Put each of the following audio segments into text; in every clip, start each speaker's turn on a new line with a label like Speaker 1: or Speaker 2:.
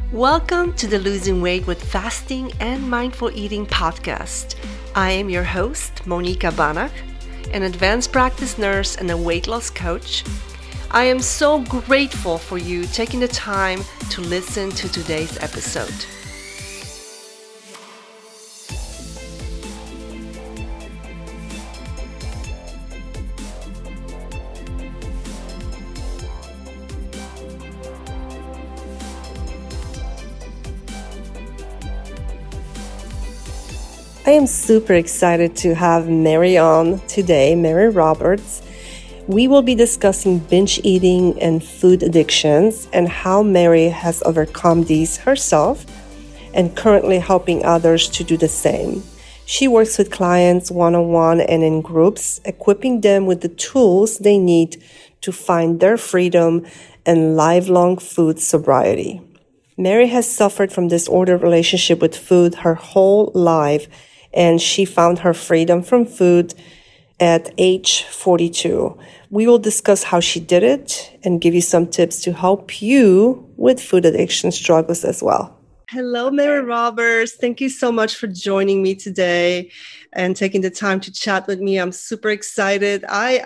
Speaker 1: Welcome to the Losing Weight with Fasting and Mindful Eating podcast. I am your host, Monica Banach, an advanced practice nurse and a weight loss coach. I am so grateful for you taking the time to listen to today's episode. I am super excited to have Mary on today, Mary Roberts. We will be discussing binge eating and food addictions and how Mary has overcome these herself and currently helping others to do the same. She works with clients one-on-one and in groups, equipping them with the tools they need to find their freedom and lifelong food sobriety. Mary has suffered from disordered relationship with food her whole life, and she found her freedom from food at age 42. We will discuss how she did it and give you some tips to help you with food addiction struggles as well. Hello, Mary Roberts. Thank you so much for joining me today and taking the time to chat with me. I'm super excited.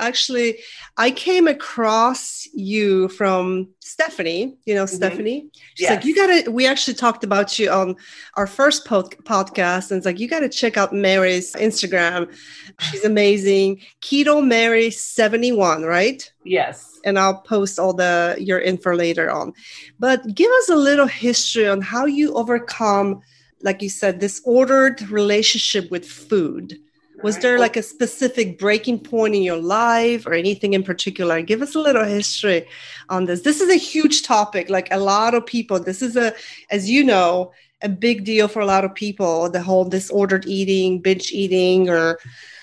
Speaker 1: I came across you from Stephanie. You know, Stephanie? She's
Speaker 2: Yes.
Speaker 1: like, we actually talked about you on our first podcast. And it's like, you got to check out Mary's Instagram. She's amazing. Keto Mary 71, right?
Speaker 2: Yes.
Speaker 1: And I'll post all your info later on. But give us a little history on how you overcome, like you said, disordered relationship with food. Was there like a specific breaking point in your life or anything in particular? Give us a little history on this. This is a huge topic. Like a lot of people, this is as you know, a big deal for a lot of people, the whole disordered eating, binge eating, or.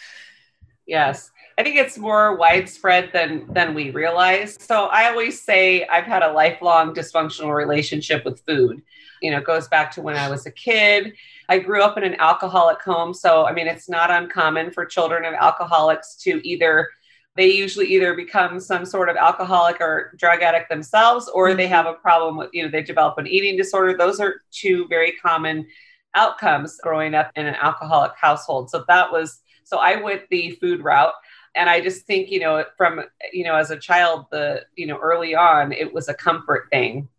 Speaker 2: Yes. I think it's more widespread than we realize. So I always say I've had a lifelong dysfunctional relationship with food. You know, it goes back to when I was a kid. I grew up in an alcoholic home. So, I mean, it's not uncommon for children of alcoholics to they usually either become some sort of alcoholic or drug addict themselves, or they have a problem with, they develop an eating disorder. Those are two very common outcomes growing up in an alcoholic household. So I went the food route. And I just think, as a child, early on, it was a comfort thing.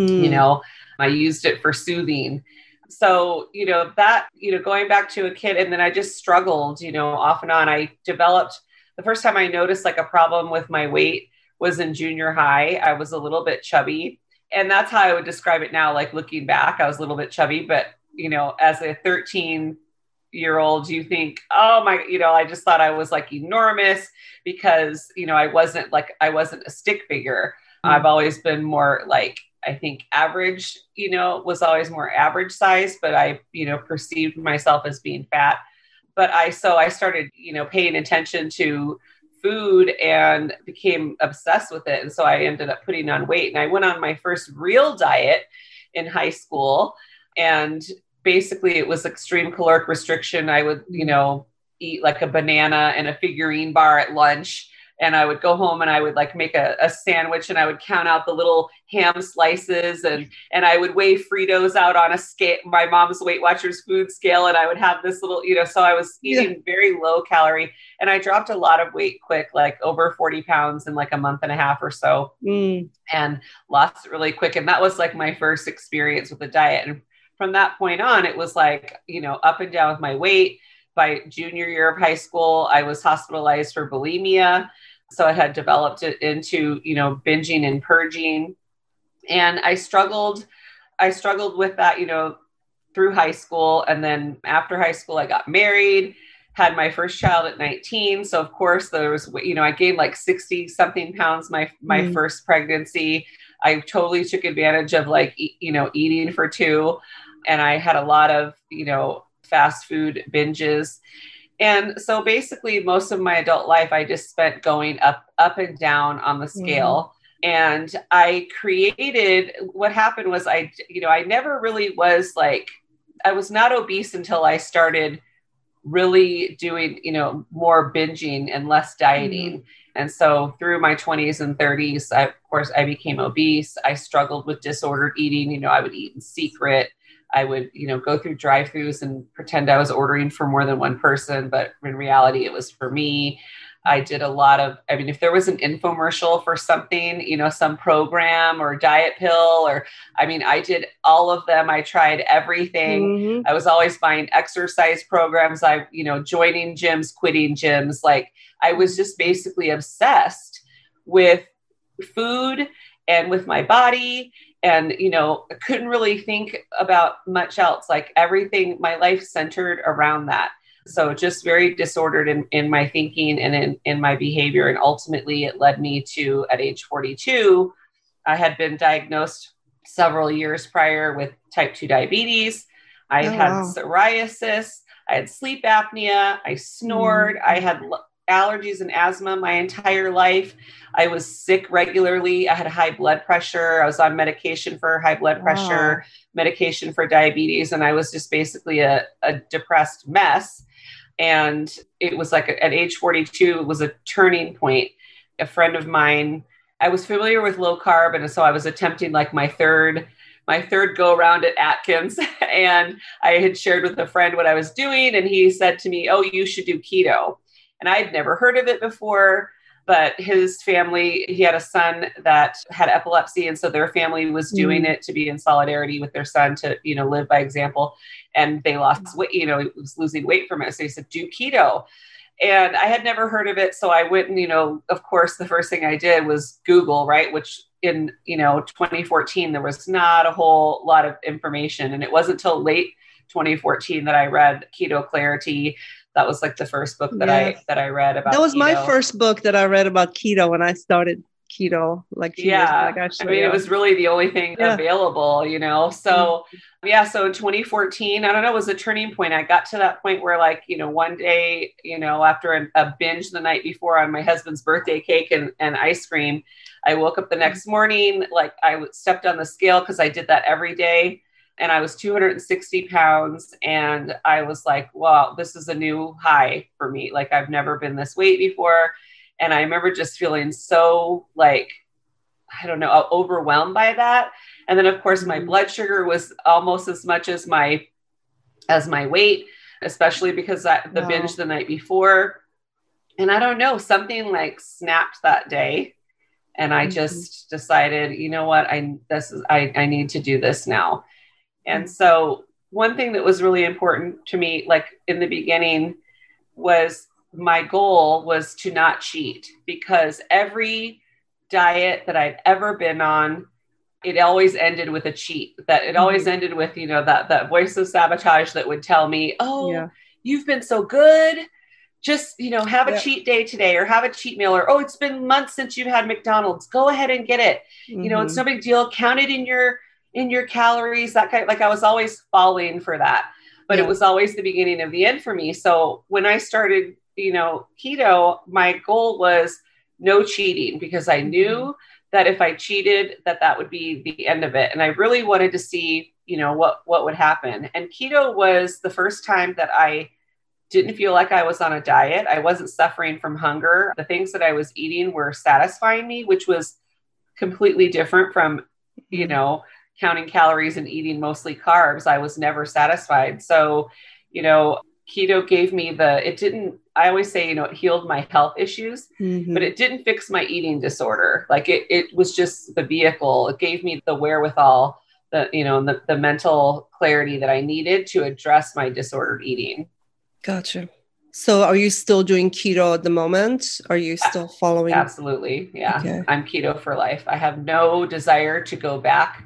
Speaker 2: I used it for soothing. So, going back to a kid, and then I just struggled, off and on. The first time I noticed like a problem with my weight was in junior high. I was a little bit chubby, and that's how I would describe it now. Like looking back, I was a little bit chubby, but, as a 13-year-old, you think, oh my, I just thought I was like enormous because, I wasn't a stick figure. I've always been more like, I think average, was always more average size, but I, perceived myself as being fat. But I started, paying attention to food and became obsessed with it. And so I ended up putting on weight, and I went on my first real diet in high school. And basically it was extreme caloric restriction. I would, eat like a banana and a figurine bar at lunch. And I would go home and I would like make a sandwich, and I would count out the little ham slices, and I would weigh Fritos out on a scale, my mom's Weight Watchers food scale. And I would have this little, so I was eating very low calorie, and I dropped a lot of weight quick, like over 40 pounds in like a month and a half or so, and lost it really quick. And that was like my first experience with the diet. And from that point on, it was like, up and down with my weight. By junior year of high school, I was hospitalized for bulimia. So I had developed it into, binging and purging. And I struggled with that, through high school. And then after high school, I got married, had my first child at 19. So of course there was, I gained like 60 something pounds my first pregnancy. I totally took advantage of like, eating for two. And I had a lot of, fast food binges. And so basically most of my adult life, I just spent going up and down on the scale. And what happened was I never really was like, I was not obese until I started really doing, more binging and less dieting. And so through my 20s and 30s, of course, I became obese. I struggled with disordered eating. I would eat in secret. I would, go through drive-thrus and pretend I was ordering for more than one person, but in reality, it was for me. I did a lot of, if there was an infomercial for something, some program or diet pill, I did all of them. I tried everything. I was always buying exercise programs. Joining gyms, quitting gyms. Like I was just basically obsessed with food and with my body. And, I couldn't really think about much else. Like everything, my life centered around that. So just very disordered in my thinking and in my behavior. And ultimately it led me to, at age 42, I had been diagnosed several years prior with type 2 diabetes. I had psoriasis. I had sleep apnea. I snored. I had allergies and asthma my entire life. I was sick regularly. I had high blood pressure. I was on medication for high blood pressure, medication for diabetes. And I was just basically a depressed mess. And it was like at age 42, it was a turning point. A friend of mine, I was familiar with low carb. And so I was attempting like my third go around at Atkins. And I had shared with a friend what I was doing. And he said to me, "Oh, you should do keto." And I had never heard of it before, but his family, he had a son that had epilepsy. And so their family was doing it to be in solidarity with their son to, live by example. And they lost weight, he was losing weight from it. So he said, "Do keto." And I had never heard of it. So I went and, of course, the first thing I did was Google, right? Which in, 2014, there was not a whole lot of information. And it wasn't until late 2014 that I read Keto Clarity. That was like the first book that I read about.
Speaker 1: That was
Speaker 2: keto.
Speaker 1: My first book that I read about keto when I started keto, like 2 years back, actually.
Speaker 2: It was really the only thing available, So so in 2014, I don't know, it was a turning point. I got to that point where one day, after a binge the night before on my husband's birthday cake and ice cream, I woke up the next morning, like I stepped on the scale because I did that every day. And I was 260 pounds. And I was like, wow, this is a new high for me. Like I've never been this weight before. And I remember just feeling so overwhelmed by that. And then of course my blood sugar was almost as much as my weight, especially because the binge the night before. And I don't know, something like snapped that day. And I just decided, you know what, I need to do this now. And so one thing that was really important to me, like in the beginning, was my goal was to not cheat, because every diet that I've ever been on, it always ended with a cheat. That it always ended with, that voice of sabotage that would tell me, "Oh, you've been so good. Just, have a cheat day today, or have a cheat meal, or, oh, it's been months since you've had McDonald's. Go ahead and get it. It's no big deal. Count it in your calories," that kind of, like I was always falling for that, but it was always the beginning of the end for me. So when I started, keto, my goal was no cheating, because I knew that if I cheated, that would be the end of it. And I really wanted to see, what would happen. And keto was the first time that I didn't feel like I was on a diet. I wasn't suffering from hunger. The things that I was eating were satisfying me, which was completely different from, counting calories and eating mostly carbs. I was never satisfied. So, keto gave me I always say, it healed my health issues, but it didn't fix my eating disorder. Like it was just the vehicle. It gave me the wherewithal, the mental clarity that I needed to address my disordered eating.
Speaker 1: Gotcha. So are you still doing keto at the moment? Are you still following?
Speaker 2: Absolutely. Yeah. Okay. I'm keto for life. I have no desire to go back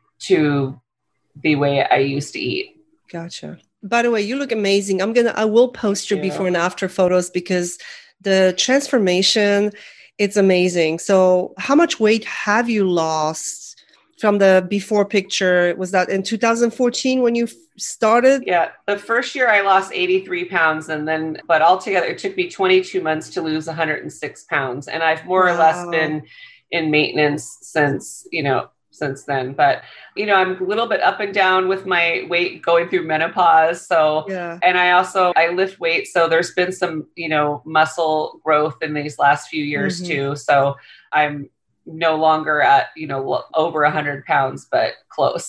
Speaker 2: to the way I used to eat.
Speaker 1: Gotcha. By the way, you look amazing. I will post your before and after photos, because the transformation, it's amazing. So how much weight have you lost from the before picture? Was that in 2014 when you started?
Speaker 2: Yeah. The first year I lost 83 pounds, but altogether it took me 22 months to lose 106 pounds. And I've more or less been in maintenance since since then. But, I'm a little bit up and down with my weight going through menopause. So,
Speaker 1: Yeah.
Speaker 2: and I lift weights. So there's been some, muscle growth in these last few years too. So I'm no longer at, over 100 pounds, but close.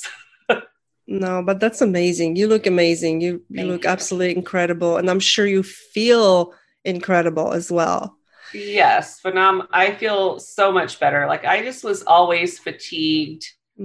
Speaker 1: No, but that's amazing. You look amazing. You look absolutely incredible. And I'm sure you feel incredible as well.
Speaker 2: Yes, I feel so much better. Like I just was always fatigued,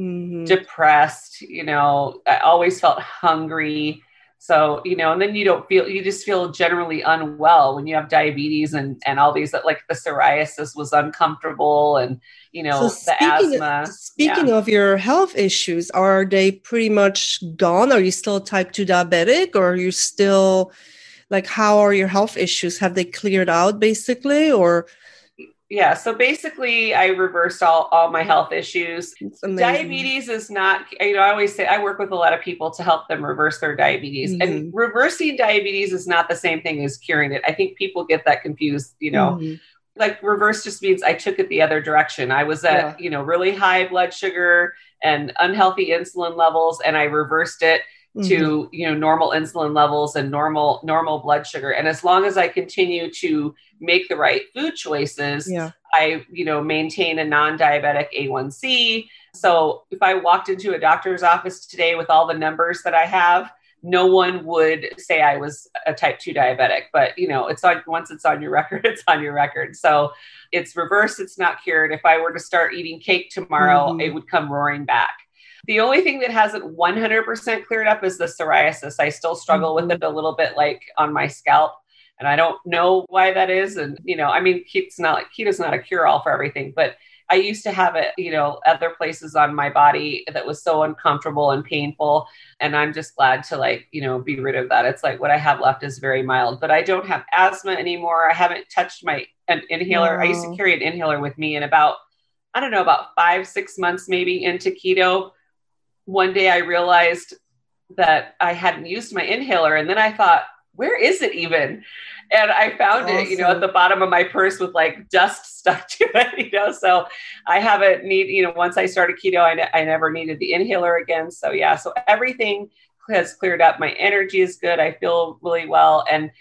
Speaker 2: depressed, I always felt hungry. So, and then you just feel generally unwell when you have diabetes and all these, like the psoriasis was uncomfortable and,
Speaker 1: So
Speaker 2: the asthma.
Speaker 1: Speaking of your health issues, are they pretty much gone? Are you still type 2 diabetic, or are you still like, how are your health issues? Have they cleared out basically, or?
Speaker 2: Yeah. So basically I reversed all my health issues.
Speaker 1: Diabetes
Speaker 2: is not, I always say I work with a lot of people to help them reverse their diabetes, and reversing diabetes is not the same thing as curing it. I think people get that confused, like reverse just means I took it the other direction. I was at, really high blood sugar and unhealthy insulin levels, and I reversed it to, normal insulin levels and normal blood sugar. And as long as I continue to make the right food choices, I, maintain a non-diabetic A1C. So if I walked into a doctor's office today with all the numbers that I have, no one would say I was a type 2 diabetic, but once it's on your record, it's on your record. So it's reversed. It's not cured. If I were to start eating cake tomorrow, it would come roaring back. The only thing that hasn't 100% cleared up is the psoriasis. I still struggle with it a little bit, like on my scalp, and I don't know why that is. And, keto's not a cure all for everything, but I used to have it, other places on my body that was so uncomfortable and painful. And I'm just glad to be rid of that. It's like what I have left is very mild, but I don't have asthma anymore. I haven't touched my inhaler. I used to carry an inhaler with me, and about 5-6 months maybe into keto, one day I realized that I hadn't used my inhaler. And then I thought, where is it even? And I found it, at the bottom of my purse with like dust stuck to it, so I haven't once I started keto, I never needed the inhaler again. So so everything has cleared up. My energy is good. I feel really well. And,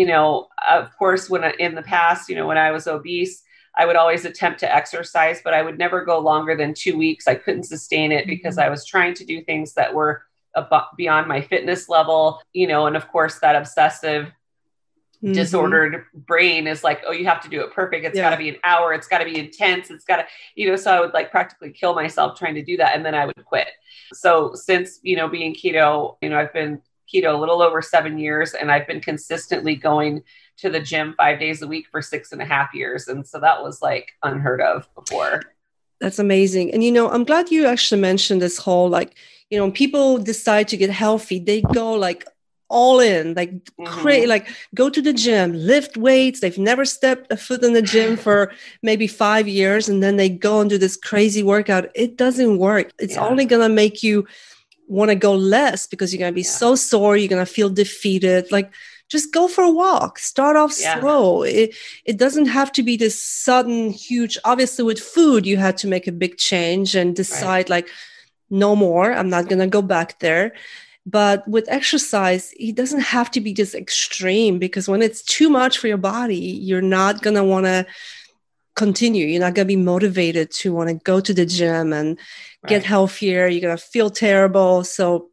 Speaker 2: of course, in the past, when I was obese, I would always attempt to exercise, but I would never go longer than 2 weeks. I couldn't sustain it because I was trying to do things that were beyond my fitness level, and of course that obsessive disordered brain is like, oh, you have to do it perfect. It's got to be an hour. It's got to be intense. It's got to, so I would like practically kill myself trying to do that. And then I would quit. So since, being keto, I've been keto a little over 7 years, and I've been consistently going to the gym 5 days a week for 6.5 years. And so that was like unheard of before.
Speaker 1: That's amazing. And, I'm glad you actually mentioned this whole, when people decide to get healthy, they go like all in, like like go to the gym, lift weights. They've never stepped a foot in the gym for maybe 5 years. And then they go and do this crazy workout. It doesn't work. It's only going to make you want to go less, because you're going to be so sore. You're going to feel defeated. Like, just go for a walk. Start off slow. It doesn't have to be this sudden, huge. Obviously, with food, you had to make a big change and decide like, no more. I'm not going to go back there. But with exercise, it doesn't have to be this extreme, because when it's too much for your body, you're not going to want to continue. You're not going to be motivated to want to go to the gym and get healthier. You're going to feel terrible. So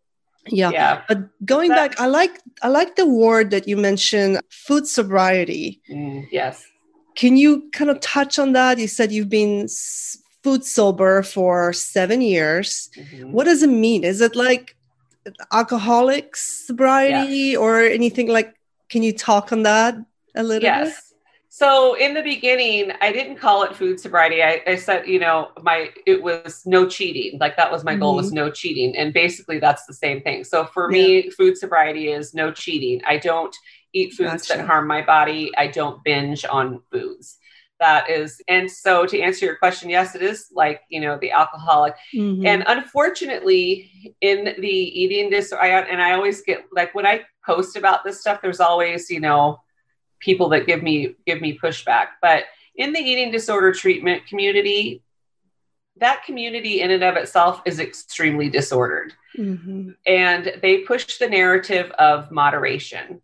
Speaker 1: but going back, I like the word that you mentioned, food sobriety.
Speaker 2: Yes.
Speaker 1: Can you kind of touch on that? You said you've been food sober for 7 years. What does it mean? Is it like alcoholic sobriety or anything like? Can you talk on that a little bit?
Speaker 2: So in the beginning, I didn't call it food sobriety. I said, it was no cheating. Like that was my goal, was no cheating. And basically that's the same thing. So for me, food sobriety is no cheating. I don't eat foods that harm my body. I don't binge on foods. That is. And so to answer your question, yes, it is like, the alcoholic. And unfortunately in the eating disorder, and I always get like, when I post about this stuff, there's always, people that give me pushback. But in the eating disorder treatment community, that community in and of itself is extremely disordered.
Speaker 1: Mm-hmm.
Speaker 2: And they push the narrative of moderation.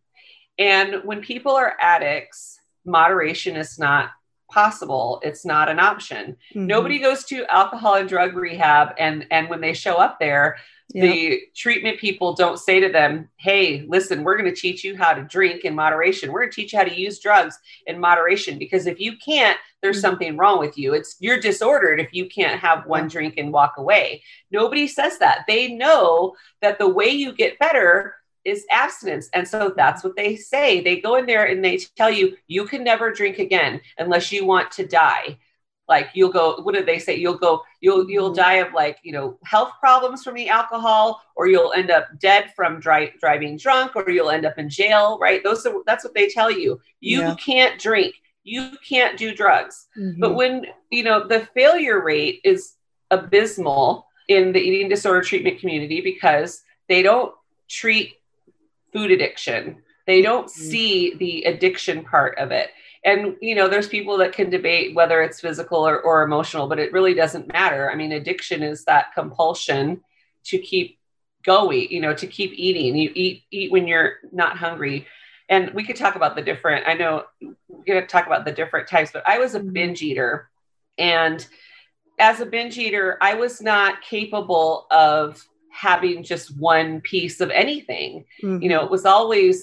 Speaker 2: And when people are addicts, moderation is not possible. It's not an option.
Speaker 1: Mm-hmm.
Speaker 2: Nobody goes to alcohol and drug rehab. And when they show up there, the treatment people don't say to them, hey, listen, we're going to teach you how to drink in moderation. We're going to teach you how to use drugs in moderation, because if you can't, there's something wrong with you. You're disordered if you can't have one drink and walk away. Nobody says that. They know that the way you get better is abstinence. And so that's what they say. They go in there and they tell you, you can never drink again unless you want to die. Like you'll go, what did they say? You'll die of like, health problems from the alcohol, or you'll end up dead from driving drunk, or you'll end up in jail, right? That's what they tell you. You can't drink, you can't do drugs.
Speaker 1: Mm-hmm.
Speaker 2: But when, the failure rate is abysmal in the eating disorder treatment community, because they don't treat food addiction. They don't see the addiction part of it. And, there's people that can debate whether it's physical or emotional, but it really doesn't matter. I mean, addiction is that compulsion to keep going, to keep eating. You eat when you're not hungry. And we could talk about I know we're going to talk about the different types, but I was a binge eater. And as a binge eater, I was not capable of having just one piece of anything.
Speaker 1: Mm-hmm.
Speaker 2: It was always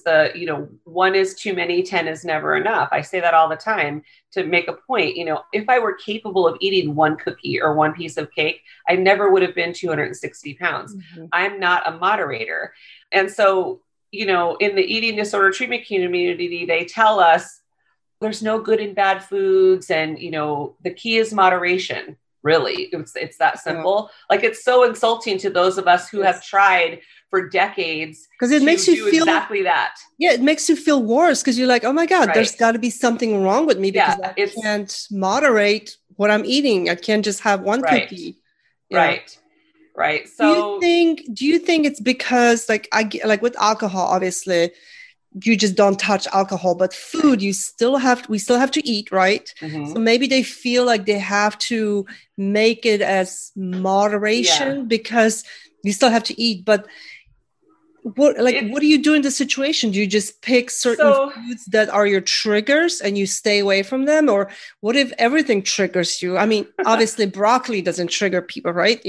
Speaker 2: one is too many, 10 is never enough. I say that all the time to make a point. If I were capable of eating one cookie or one piece of cake, I never would have been 260 pounds. Mm-hmm. I'm not a moderator. And so, in the eating disorder treatment community, they tell us there's no good and bad foods. And, the key is moderation. Really, it's that simple. Like, it's so insulting to those of us who have tried for decades,
Speaker 1: because it makes you feel
Speaker 2: exactly that.
Speaker 1: Yeah, it makes you feel worse, because you're like, oh my God, there's got to be something wrong with me, because I can't moderate what I'm eating. I can't just have one cookie.
Speaker 2: Right. So
Speaker 1: do you think it's because like with alcohol, obviously you just don't touch alcohol, but food, we still have to eat, right?
Speaker 2: Mm-hmm.
Speaker 1: So maybe they feel like they have to make it as moderation because you still have to eat. But what do you do in this situation? Do you just pick certain foods that are your triggers and you stay away from them? Or what if everything triggers you? I mean, obviously broccoli doesn't trigger people, right?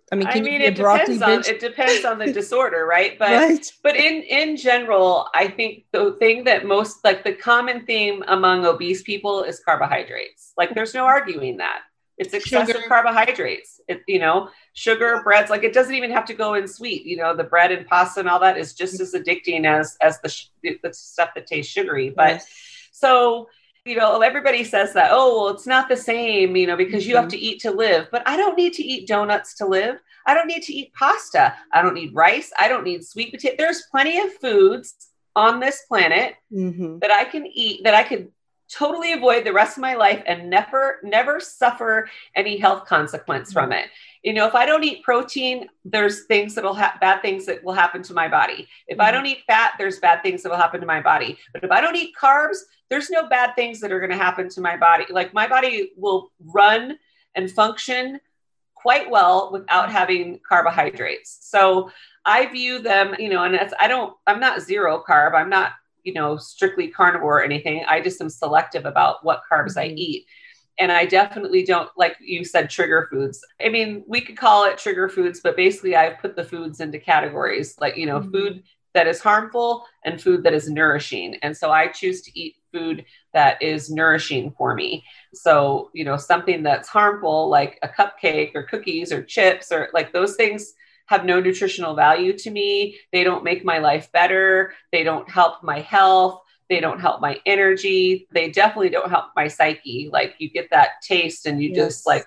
Speaker 2: It depends on the disorder, right? But in general, I think the thing that most, like, the common theme among obese people is carbohydrates. Like, there's no arguing that. It's excessive carbohydrates. Sugar, breads, like, it doesn't even have to go in sweet. The bread and pasta and all that is just as addicting as the stuff that tastes sugary. But so, everybody says that, it's not the same, because you have to eat to live. But I don't need to eat donuts to live. I don't need to eat pasta. I don't need rice. I don't need sweet potato. There's plenty of foods on this planet that I can eat, that I could totally avoid the rest of my life and never suffer any health consequence from it. If I don't eat protein, there's things bad things that will happen to my body. If I don't eat fat, there's bad things that will happen to my body. But if I don't eat carbs, there's no bad things that are going to happen to my body. Like, my body will run and function quite well without having carbohydrates. So I view them, and I'm not zero carb. I'm not, strictly carnivore or anything. I just am selective about what carbs I eat. And I definitely don't, like you said, trigger foods. I mean, we could call it trigger foods, but basically I've put the foods into categories, like, food that is harmful and food that is nourishing. And so I choose to eat food that is nourishing for me. So, something that's harmful, like a cupcake or cookies or chips, or like, those things have no nutritional value to me. They don't make my life better. They don't help my health. They don't help my energy. They definitely don't help my psyche. Like, you get that taste and you just want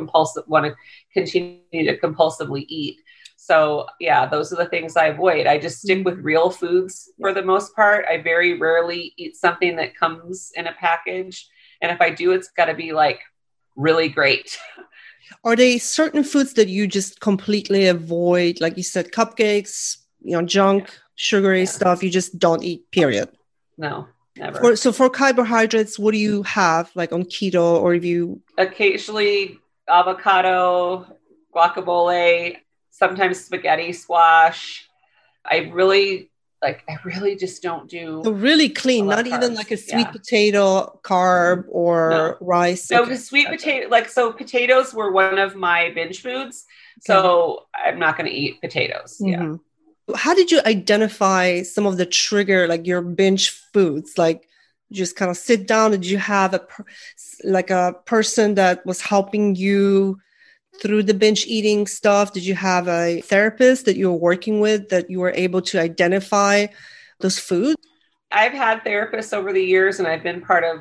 Speaker 2: to continue to compulsively eat. So those are the things I avoid. I just stick with real foods for the most part. I very rarely eat something that comes in a package. And if I do, it's got to be like really great.
Speaker 1: Are there certain foods that you just completely avoid? Like you said, cupcakes, junk, sugary stuff, you just don't eat, period.
Speaker 2: No, never.
Speaker 1: So for carbohydrates, what do you have, like on keto, or if you...
Speaker 2: Occasionally avocado, guacamole, sometimes spaghetti squash. I really just don't do
Speaker 1: So really
Speaker 2: a
Speaker 1: clean,
Speaker 2: lot of
Speaker 1: not even
Speaker 2: carbs.
Speaker 1: like a sweet
Speaker 2: Yeah.
Speaker 1: potato carb
Speaker 2: No.
Speaker 1: or rice.
Speaker 2: No,
Speaker 1: Okay.
Speaker 2: because sweet potato, so potatoes were one of my binge foods.
Speaker 1: Okay.
Speaker 2: So I'm not going to eat potatoes. Yeah.
Speaker 1: How did you identify some of the trigger, like your binge foods? Like, you just kind of sit down. Did you have a person that was helping you through the binge eating stuff? Did you have a therapist that you were working with that you were able to identify those foods?
Speaker 2: I've had therapists over the years, and I've been part of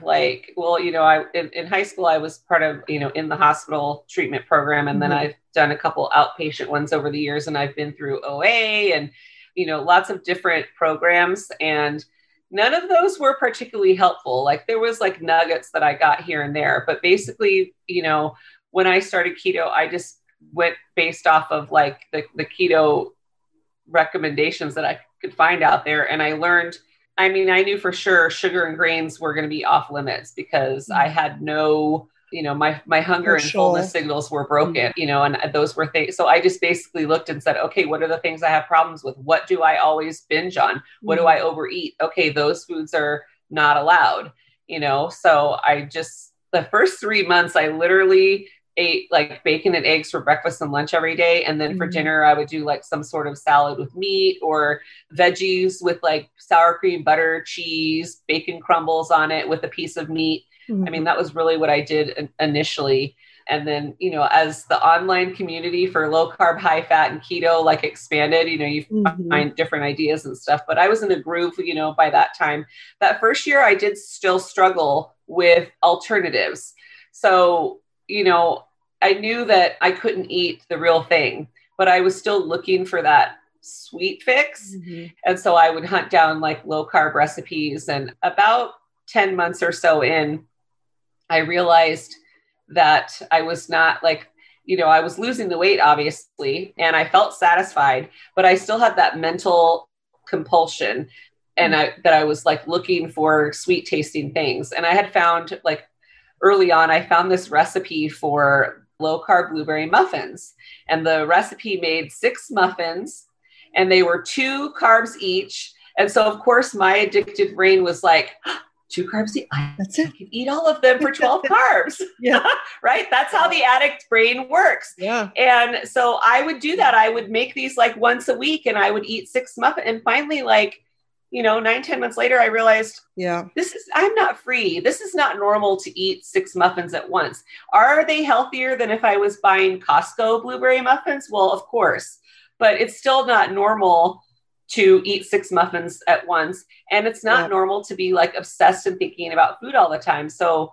Speaker 2: in high school, I was part of, in the hospital treatment program. And then I've done a couple outpatient ones over the years, and I've been through OA and, lots of different programs. And none of those were particularly helpful. Like there was like nuggets that I got here and there, but basically, when I started keto, I just went based off of like the keto recommendations that I could find out there. And I learned, I knew for sure sugar and grains were going to be off limits because I had no, my hunger and fullness signals were broken, and those were things. So I just basically looked and said, okay, what are the things I have problems with? What do I always binge on? What do I overeat? Okay, those foods are not allowed, so the first 3 months, I literally ate like bacon and eggs for breakfast and lunch every day. And then for dinner, I would do like some sort of salad with meat or veggies with like sour cream, butter, cheese, bacon crumbles on it with a piece of meat. That was really what I did initially. And then, as the online community for low carb, high fat and keto like expanded, you find different ideas and stuff. But I was in a groove, by that time. That first year, I did still struggle with alternatives. So, I knew that I couldn't eat the real thing, but I was still looking for that sweet fix. And so I would hunt down like low carb recipes. And about 10 months or so in, I realized that I was not like, I was losing the weight, obviously, and I felt satisfied, but I still had that mental compulsion. And that I was like looking for sweet tasting things. And I had found like early on, I found this recipe for low carb blueberry muffins, and the recipe made 6 muffins and they were 2 carbs each. And so of course my addicted brain was like, 2 carbs each.
Speaker 1: That's it.
Speaker 2: I can eat all of them for 12 carbs.
Speaker 1: Yeah.
Speaker 2: Right. That's how the addict brain works.
Speaker 1: Yeah.
Speaker 2: And so I would do that. I would make these like once a week and I would eat 6 muffins. And finally, like, 9-10 months later, I realized, I'm not free. This is not normal to eat 6 muffins at once. Are they healthier than if I was buying Costco blueberry muffins? Well, of course, but it's still not normal to eat 6 muffins at once. And it's not normal to be like obsessed and thinking about food all the time. So,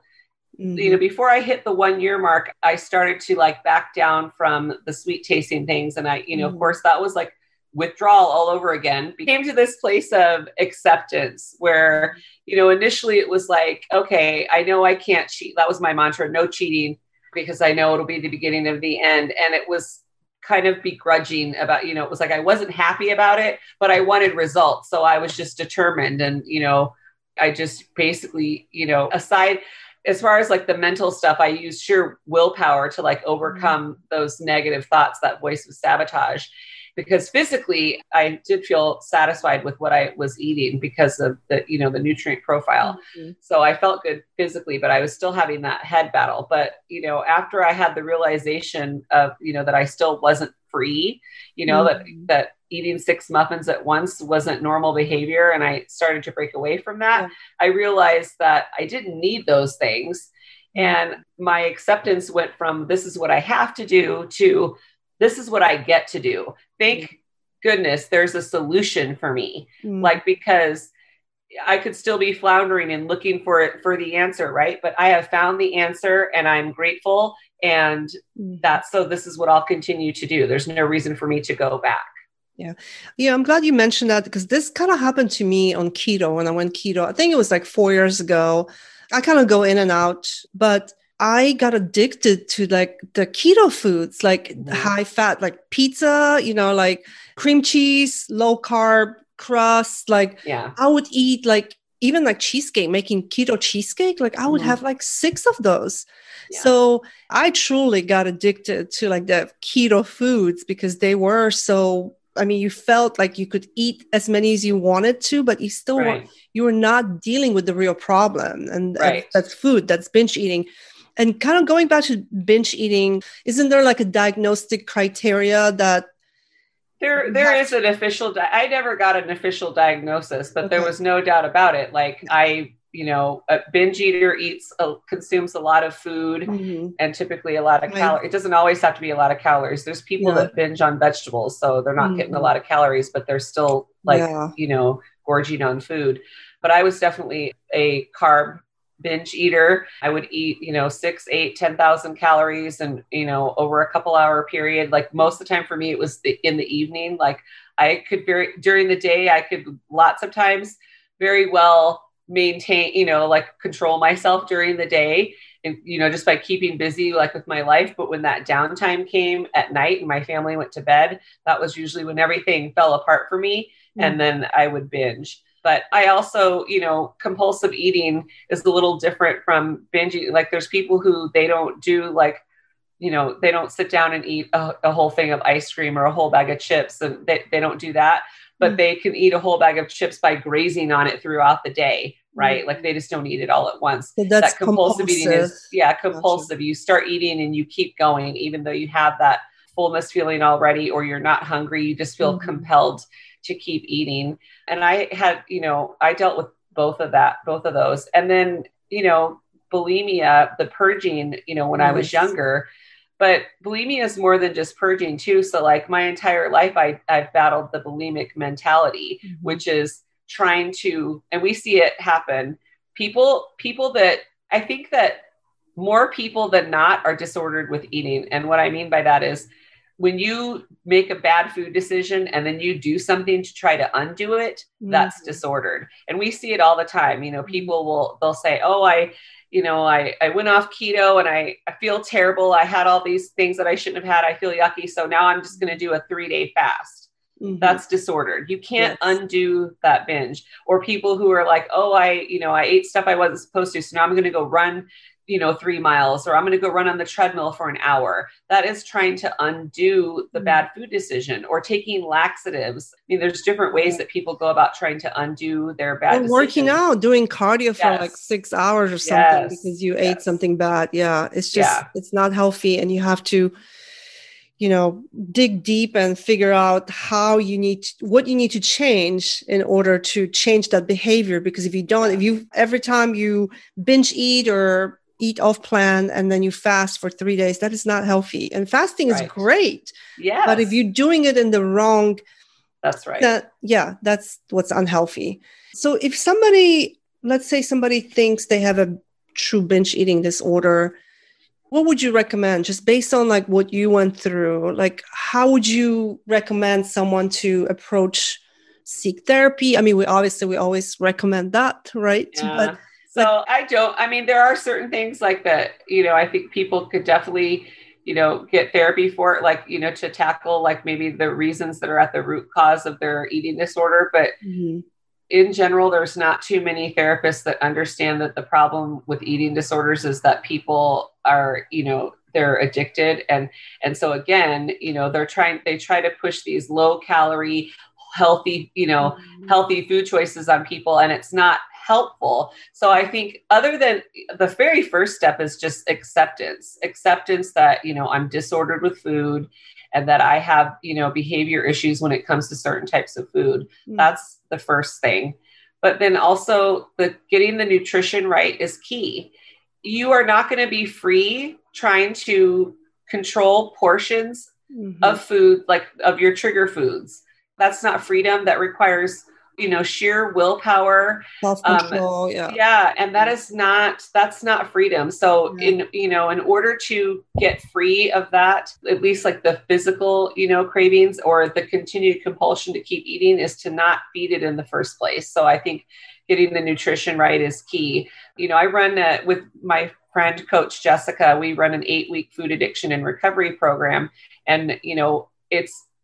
Speaker 2: before I hit the 1 year mark, I started to like back down from the sweet tasting things. And I, of course, that was like withdrawal all over again. Came to this place of acceptance where, initially it was like, okay, I know I can't cheat. That was my mantra, no cheating, because I know it'll be the beginning of the end. And it was kind of begrudging about, it was like, I wasn't happy about it, but I wanted results. So I was just determined. And, I just basically, aside, as far as like the mental stuff, I used sheer willpower to like overcome those negative thoughts, that voice of sabotage. Because physically, I did feel satisfied with what I was eating because of the, the nutrient profile. So I felt good physically, but I was still having that head battle. But, after I had the realization of, that I still wasn't free, that eating 6 muffins at once wasn't normal behavior, and I started to break away from that, I realized that I didn't need those things. And my acceptance went from this is what I have to do to this is what I get to do. Thank goodness there's a solution for me. Like, because I could still be floundering and looking for the answer, right? But I have found the answer and I'm grateful. And so this is what I'll continue to do. There's no reason for me to go back.
Speaker 1: Yeah. I'm glad you mentioned that, because this kind of happened to me on keto when I went keto. I think it was like 4 years ago. I kind of go in and out, but I got addicted to like the keto foods, like high fat, like pizza, like cream cheese, low carb crust. Like I would eat like even like cheesecake, making keto cheesecake, like I would have like 6 of those.
Speaker 2: Yeah.
Speaker 1: So I truly got addicted to like the keto foods because they were so, I mean, you felt like you could eat as many as you wanted to, but you still
Speaker 2: Right.
Speaker 1: you were not dealing with the real problem. And
Speaker 2: Right.
Speaker 1: that's food, that's binge eating. And kind of going back to binge eating, isn't there like a diagnostic criteria that
Speaker 2: there is an official, I never got an official diagnosis, but
Speaker 1: Okay.
Speaker 2: there was no doubt about it. Like a binge eater consumes a lot of food
Speaker 1: Mhm.
Speaker 2: and typically a lot of calories. It doesn't always have to be a lot of calories. There's people that binge on vegetables, so they're not getting a lot of calories, but they're still like, gorging on food. But I was definitely a carb binge eater. I would eat, 6, 8, 10,000 calories and, over a couple hour period. Like most of the time for me, it was in the evening. Like I could during the day, I could lots of times very well maintain, like control myself during the day and, just by keeping busy, like with my life. But when that downtime came at night and my family went to bed, that was usually when everything fell apart for me. And then I would binge. But I also, compulsive eating is a little different from binge eating. Like there's people who they don't do like, they don't sit down and eat a whole thing of ice cream or a whole bag of chips, and they don't do that. But they can eat a whole bag of chips by grazing on it throughout the day, right? Like they just don't eat it all at once.
Speaker 1: So that's
Speaker 2: that compulsive eating is, compulsive. Gotcha. You start eating and you keep going, even though you have that fullness feeling already, or you're not hungry, you just feel compelled to keep eating. And I had, I dealt with both of those. And then, bulimia, the purging, when I was younger. But bulimia is more than just purging too. So like my entire life, I've battled the bulimic mentality, which is trying to, and we see it happen. People that, I think that more people than not are disordered with eating. And what I mean by that is when you make a bad food decision and then you do something to try to undo it, that's disordered. And we see it all the time. People they'll say, oh, I went off keto and I feel terrible. I had all these things that I shouldn't have had. I feel yucky. So now I'm just going to do a 3-day fast. That's disordered. You can't undo that binge. Or people who are like, oh, I ate stuff I wasn't supposed to. So now I'm going to go run 3 miles, or I'm going to go run on the treadmill for an hour. That is trying to undo the bad food decision. Or taking laxatives. I mean, there's different ways that people go about trying to undo their bad decision.
Speaker 1: Working out, doing cardio for like 6 hours or something because you ate something bad. Yeah. It's just, it's not healthy. And you have to, dig deep and figure out what you need to change in order to change that behavior. Because if you don't, every time you binge eat or eat off plan and then you fast for 3 days, that is not healthy. And fasting is great. Yeah. But if you're doing it in the wrong,
Speaker 2: that's right.
Speaker 1: That's what's unhealthy. So if let's say somebody thinks they have a true binge eating disorder, what would you recommend, just based on like what you went through? Like, how would you recommend someone to seek therapy? I mean, we always recommend that, right?
Speaker 2: Yeah. There are certain things like that, I think people could definitely, get therapy for it, like, to tackle like maybe the reasons that are at the root cause of their eating disorder. But in general, there's not too many therapists that understand that the problem with eating disorders is that people are, they're addicted. And so again, they try to push these low calorie, healthy, healthy food choices on people, and it's not helpful. So I think other than the very first step is just acceptance that, I'm disordered with food and that I have, behavior issues when it comes to certain types of food. That's the first thing. But then also getting the nutrition right is key. You are not going to be free trying to control portions of food, like of your trigger foods. That's not freedom. That requires, sheer willpower,
Speaker 1: self-control.
Speaker 2: And that's not freedom. So in order to get free of that, at least like the physical, cravings or the continued compulsion to keep eating, is to not feed it in the first place. So I think getting the nutrition right is key. I run with my friend, Coach Jessica, we run an 8-week food addiction and recovery program. And, it's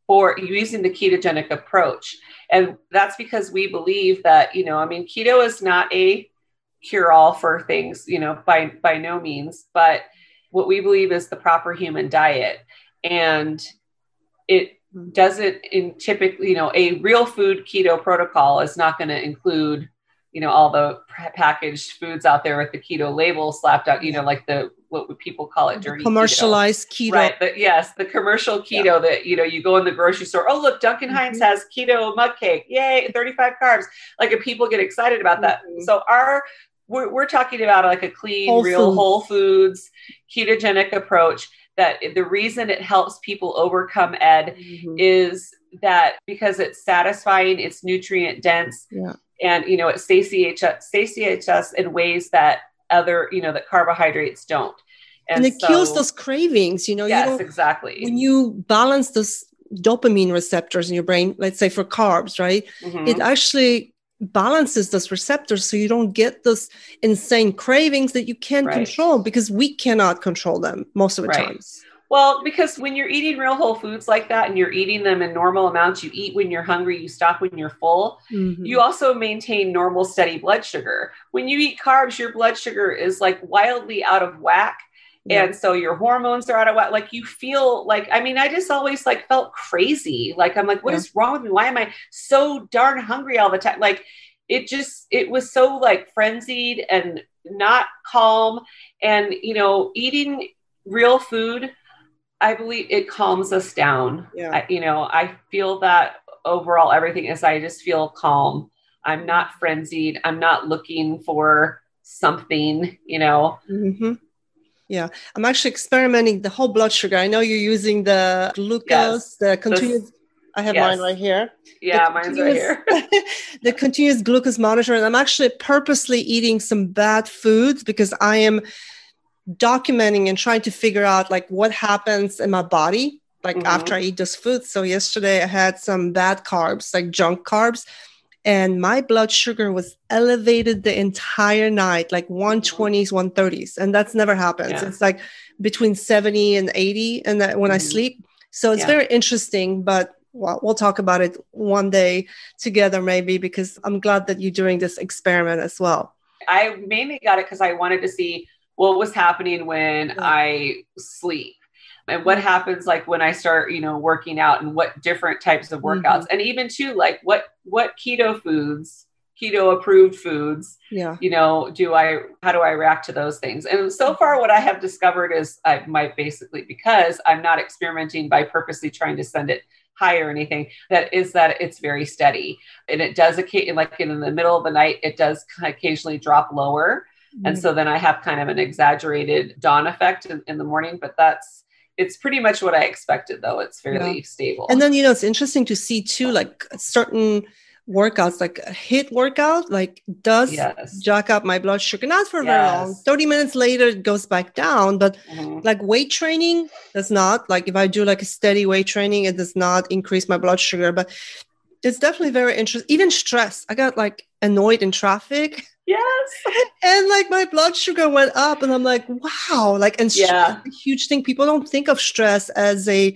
Speaker 2: for using the ketogenic approach. And that's because we believe that, keto is not a cure-all for things, by no means, but what we believe is the proper human diet. And it doesn't typically, a real food keto protocol is not going to include, all the packaged foods out there with the keto label slapped out, like what people call it, dirty
Speaker 1: commercialized keto.
Speaker 2: Right. The commercial keto that, you go in the grocery store. Oh, look, Duncan Hines has keto mug cake. Yay, 35 carbs. Like if people get excited about that. So we're talking about like a clean, whole foods, ketogenic approach. That the reason it helps people overcome ED is that because it's satisfying, it's nutrient dense, and it satiates us in ways that other, that carbohydrates don't.
Speaker 1: And it kills those cravings,
Speaker 2: Yes, exactly.
Speaker 1: When you balance those dopamine receptors in your brain, let's say for carbs, right? It actually balances those receptors so you don't get those insane cravings that you can't control, because we cannot control them most of the times.
Speaker 2: Well, because when you're eating real whole foods like that and you're eating them in normal amounts, you eat when you're hungry, you stop when you're full, you also maintain normal, steady blood sugar. When you eat carbs, your blood sugar is like wildly out of whack. And so your hormones are out of whack. Like you feel like, I just always like felt crazy. Like, I'm like, what is wrong with me? Why am I so darn hungry all the time? Like it was so like frenzied and not calm. And, eating real food, I believe it calms us down. I feel that overall everything is, I just feel calm. I'm not frenzied. I'm not looking for something,
Speaker 1: Yeah, I'm actually experimenting the whole blood sugar. I know you're using the glucose, the continuous. I have mine right here.
Speaker 2: Yeah, mine's right here.
Speaker 1: The continuous glucose monitor. And I'm actually purposely eating some bad foods because I am documenting and trying to figure out like what happens in my body, like after I eat those foods. So yesterday I had some bad carbs, like junk carbs. And my blood sugar was elevated the entire night, like 120s, 130s. And that's never happens. Yeah. It's like between 70 and 80 and that when I sleep. So it's very interesting, but we'll talk about it one day together, maybe, because I'm glad that you're doing this experiment as well.
Speaker 2: I mainly got it because I wanted to see what was happening when I sleep. And what happens like when I start, working out, and what different types of workouts, and even too, like what keto approved foods, how do I react to those things? And so far what I have discovered is because I'm not experimenting by purposely trying to send it high or anything, that it's very steady. And it does like in the middle of the night, it does occasionally drop lower. And so then I have kind of an exaggerated dawn effect in the morning, but it's pretty much what I expected, though. It's fairly stable.
Speaker 1: And then, it's interesting to see too, like certain workouts, like a HIIT workout, like does jack up my blood sugar, not for very long. 30 minutes later, it goes back down. But like weight training does not, like if I do like a steady weight training, it does not increase my blood sugar. But it's definitely very interesting. Even stress. I got like annoyed in traffic.
Speaker 2: Yes.
Speaker 1: And like my blood sugar went up and I'm like, wow. Like, and stress is a huge thing. People don't think of stress as a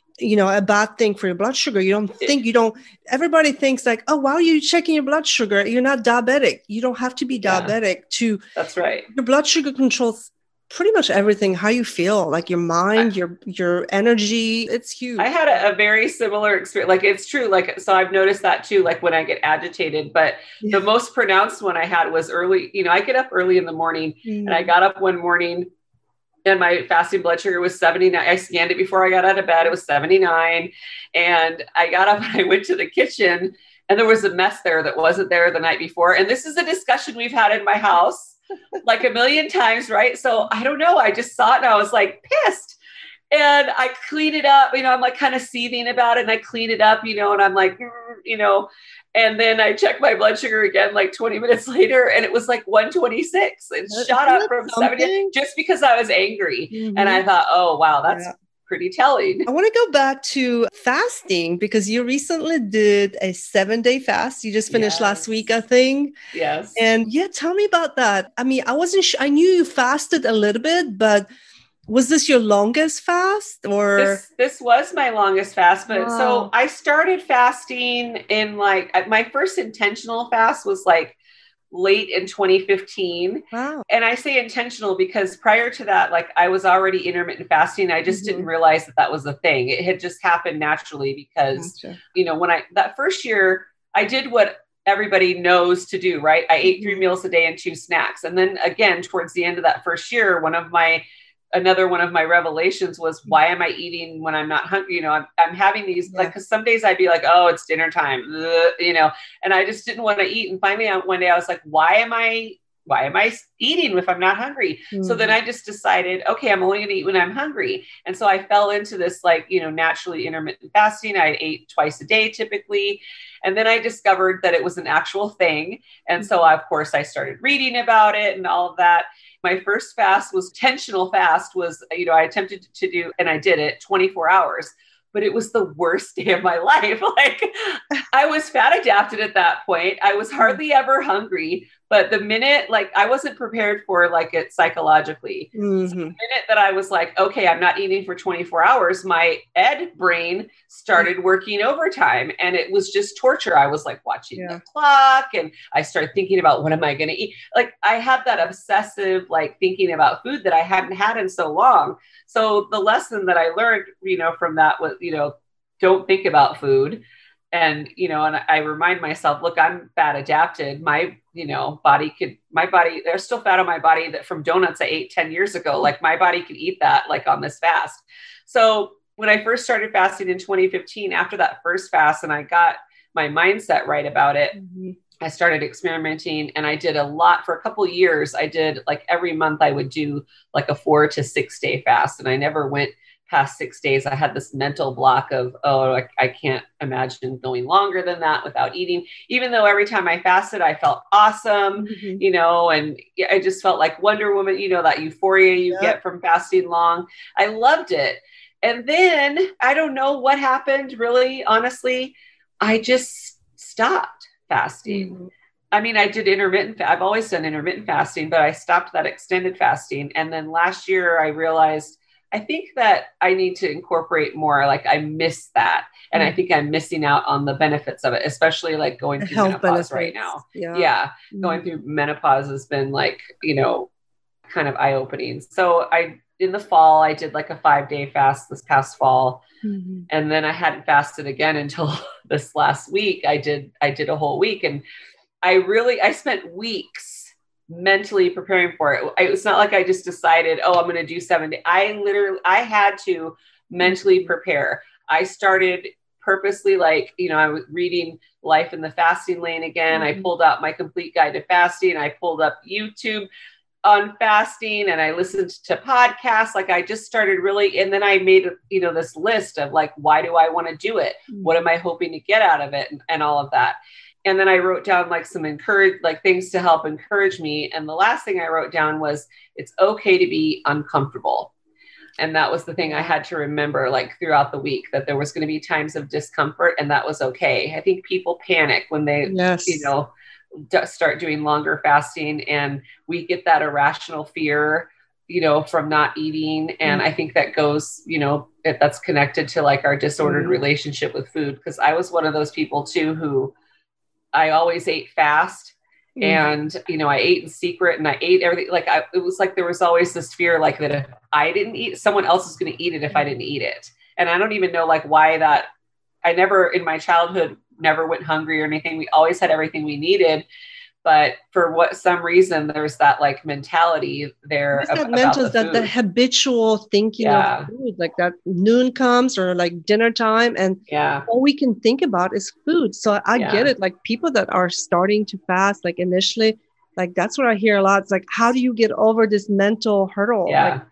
Speaker 1: bad thing for your blood sugar. Everybody thinks like, oh, why are you checking your blood sugar? You're not diabetic. You don't have to be diabetic
Speaker 2: That's right.
Speaker 1: Your blood sugar controls pretty much everything, how you feel, like your mind, your energy. It's huge.
Speaker 2: I had a very similar experience. Like it's true. Like, so I've noticed that too, like when I get agitated, but the most pronounced one I had was early, I get up early in the morning and I got up one morning and my fasting blood sugar was 79. I scanned it before I got out of bed. It was 79. And I got up and I went to the kitchen and there was a mess there that wasn't there the night before. And this is a discussion we've had in my house like a million times, right? So I don't know. I just saw it and I was like pissed. And I clean it up, I'm like kind of seething about it and I clean it up, and I'm like, and then I check my blood sugar again, like 20 minutes later, and it was like 126. It shot up from 70 just because I was angry. And I thought, oh, wow, that's pretty telling.
Speaker 1: I want to go back to fasting because you recently did a 7-day fast. You just finished last week, I think.
Speaker 2: Yes.
Speaker 1: And tell me about that. I mean, I wasn't sure. I knew you fasted a little bit, but Was this your longest fast or?
Speaker 2: This was my longest fast, but
Speaker 1: Wow.
Speaker 2: so I started fasting in like my first intentional fast was like late in 2015.
Speaker 1: Wow.
Speaker 2: And I say intentional because prior to that, like I was already intermittent fasting. I just didn't realize that that was a thing. It had just happened naturally because, you know, when that first year, I did what everybody knows to do, right? I ate 3 meals a day and 2 snacks. And then again, towards the end of that first year, another one of my revelations was, why am I eating when I'm not hungry? You know, I'm having these, like, cause some days I'd be like, oh, it's dinner time, you know, and I just didn't want to eat. And finally one day I was like, why am I eating if I'm not hungry? So then I just decided, okay, I'm only going to eat when I'm hungry. And so I fell into this, like, you know, naturally intermittent fasting. I ate twice a day typically. And then I discovered that it was an actual thing. And so of course I started reading about it and all of that. My first fast was intentional fast was, you know, I attempted to do, and I did it 24 hours, but it was the worst day of my life. Like I was fat adapted at that point. I was hardly ever hungry, but the minute, like I wasn't prepared for like it psychologically. So the minute that I was like, okay, I'm not eating for 24 hours, my ed brain started working overtime and it was just torture. I was like watching the clock and I started thinking about what am I going to eat? Like I had that obsessive, like thinking about food that I hadn't had in so long. So the lesson that I learned, you know, from that was, you know, don't think about food. And, you know, and I remind myself, look, I'm fat adapted. My, you know, there's still fat on my body that from donuts I ate 10 years ago. Like my body could eat that like on this fast. So when I first started fasting in 2015, after that first fast, and I got my mindset right about it, I started experimenting and I did a lot for a couple of years. I did like every month I would do like a 4 to 6 day fast. And I never went past 6 days. I had this mental block of, oh, I can't imagine going longer than that without eating, even though every time I fasted, I felt awesome, you know, and I just felt like Wonder Woman, you know, that euphoria you get from fasting long. I loved it. And then I don't know what happened, really, honestly. I just stopped fasting. I mean, I did I've always done intermittent fasting, but I stopped that extended fasting. And then last year I realized, I think that I need to incorporate more. Like I miss that. And I think I'm missing out on the benefits of it, especially like going through menopause right now. Going through menopause has been like, you know, kind of eye-opening. So in the fall, I did like a 5-day fast this past fall. And then I hadn't fasted again until this last week. I did a whole week and I spent weeks mentally preparing for it. It's not like I just decided, oh, I'm going to do 7 days. I had to mentally prepare. I started purposely, like, you know, I was reading Life in the Fasting Lane again. I pulled out my complete guide to fasting. I pulled up YouTube on fasting and I listened to podcasts. Like I just started really, and then I made, you know, this list of like, why do I want to do it? What am I hoping to get out of it? And all of that. And then I wrote down like some things to help encourage me. And the last thing I wrote down was, it's okay to be uncomfortable. And that was the thing I had to remember, like throughout the week, that there was going to be times of discomfort and that was okay. I think people panic when they, you know, start doing longer fasting and we get that irrational fear, you know, from not eating. And I think that goes, you know, that's connected to like our disordered relationship with food. Because I was one of those people too, who I always ate fast and, you know, I ate in secret and I ate everything. Like it was like, there was always this fear, like that if I didn't eat, someone else is going to eat it if I didn't eat it. And I don't even know like why that. I never in my childhood never went hungry or anything. We always had everything we needed. But for some reason, there's that like mentality there.
Speaker 1: That habitual thinking of food, like that noon comes or like dinner time. And all we can think about is food. So I get it. Like people that are starting to fast, like initially, like that's what I hear a lot. It's like, how do you get over this mental hurdle? Like,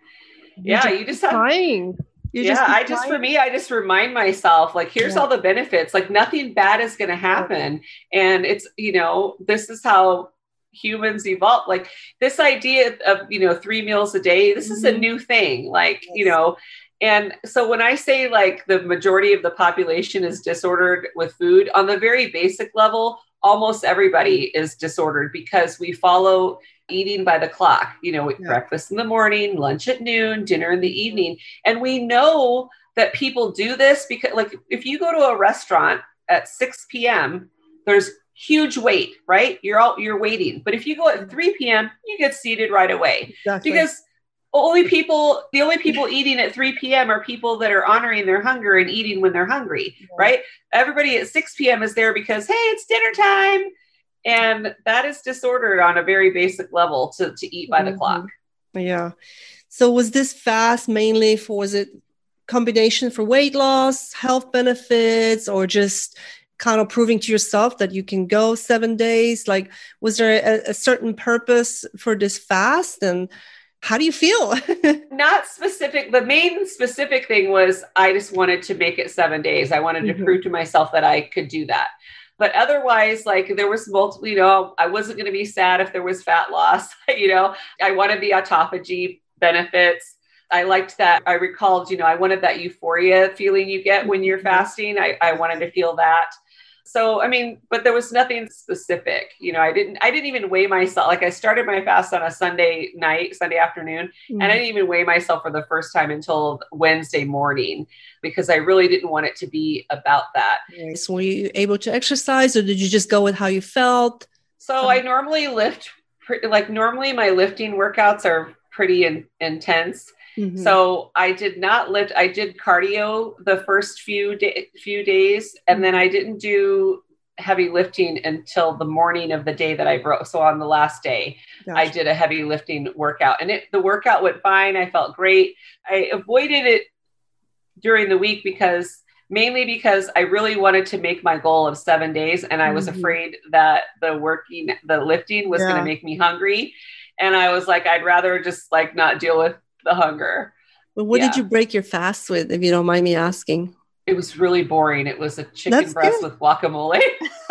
Speaker 2: you just have trying. I just remind myself, like, here's all the benefits, like nothing bad is going to happen. And it's, you know, this is how humans evolve. Like this idea of, you know, 3 meals a day, this is a new thing. Like, you know, and so when I say like the majority of the population is disordered with food, on the very basic level, almost everybody is disordered because we follow eating by the clock,
Speaker 1: Yeah.
Speaker 2: breakfast in the morning, lunch at noon, dinner in the evening. And we know that people do this because, like, if you go to a restaurant at 6 p.m., there's huge wait, right? You're waiting. But if you go at 3 p.m., you get seated right away.
Speaker 1: Exactly.
Speaker 2: Because the only people eating at 3 p.m. are people that are honoring their hunger and eating when they're hungry, right? Everybody at 6 p.m. is there because, hey, it's dinner time. And that is disordered on a very basic level to eat by the clock.
Speaker 1: Yeah. So was this fast mainly was it combination for weight loss, health benefits, or just kind of proving to yourself that you can go 7 days? Like, was there a certain purpose for this fast? And how do you feel?
Speaker 2: Not specific. The main specific thing was I just wanted to make it 7 days. I wanted to prove to myself that I could do that. But otherwise, like, there was multiple, I wasn't going to be sad if there was fat loss. I wanted the autophagy benefits. I liked that. I recalled, I wanted that euphoria feeling you get when you're fasting. I wanted to feel that. So, but there was nothing specific. I didn't even weigh myself. Like, I started my fast on a Sunday afternoon, and I didn't even weigh myself for the first time until Wednesday morning, because I really didn't want it to be about that.
Speaker 1: So were you able to exercise, or did you just go with how you felt?
Speaker 2: So I normally lift, normally my lifting workouts are pretty intense. So I did not lift. I did cardio the first few days, and then I didn't do heavy lifting until the morning of the day that I broke. So on the last day, I did a heavy lifting workout, and the workout went fine. I felt great. I avoided it during the week mainly because I really wanted to make my goal of 7 days, and I was afraid that the lifting was going to make me hungry. And I was like, I'd rather just not deal with the hunger.
Speaker 1: Well, what did you break your fast with, if you don't mind me asking?
Speaker 2: It was really boring. It was a chicken breast with guacamole.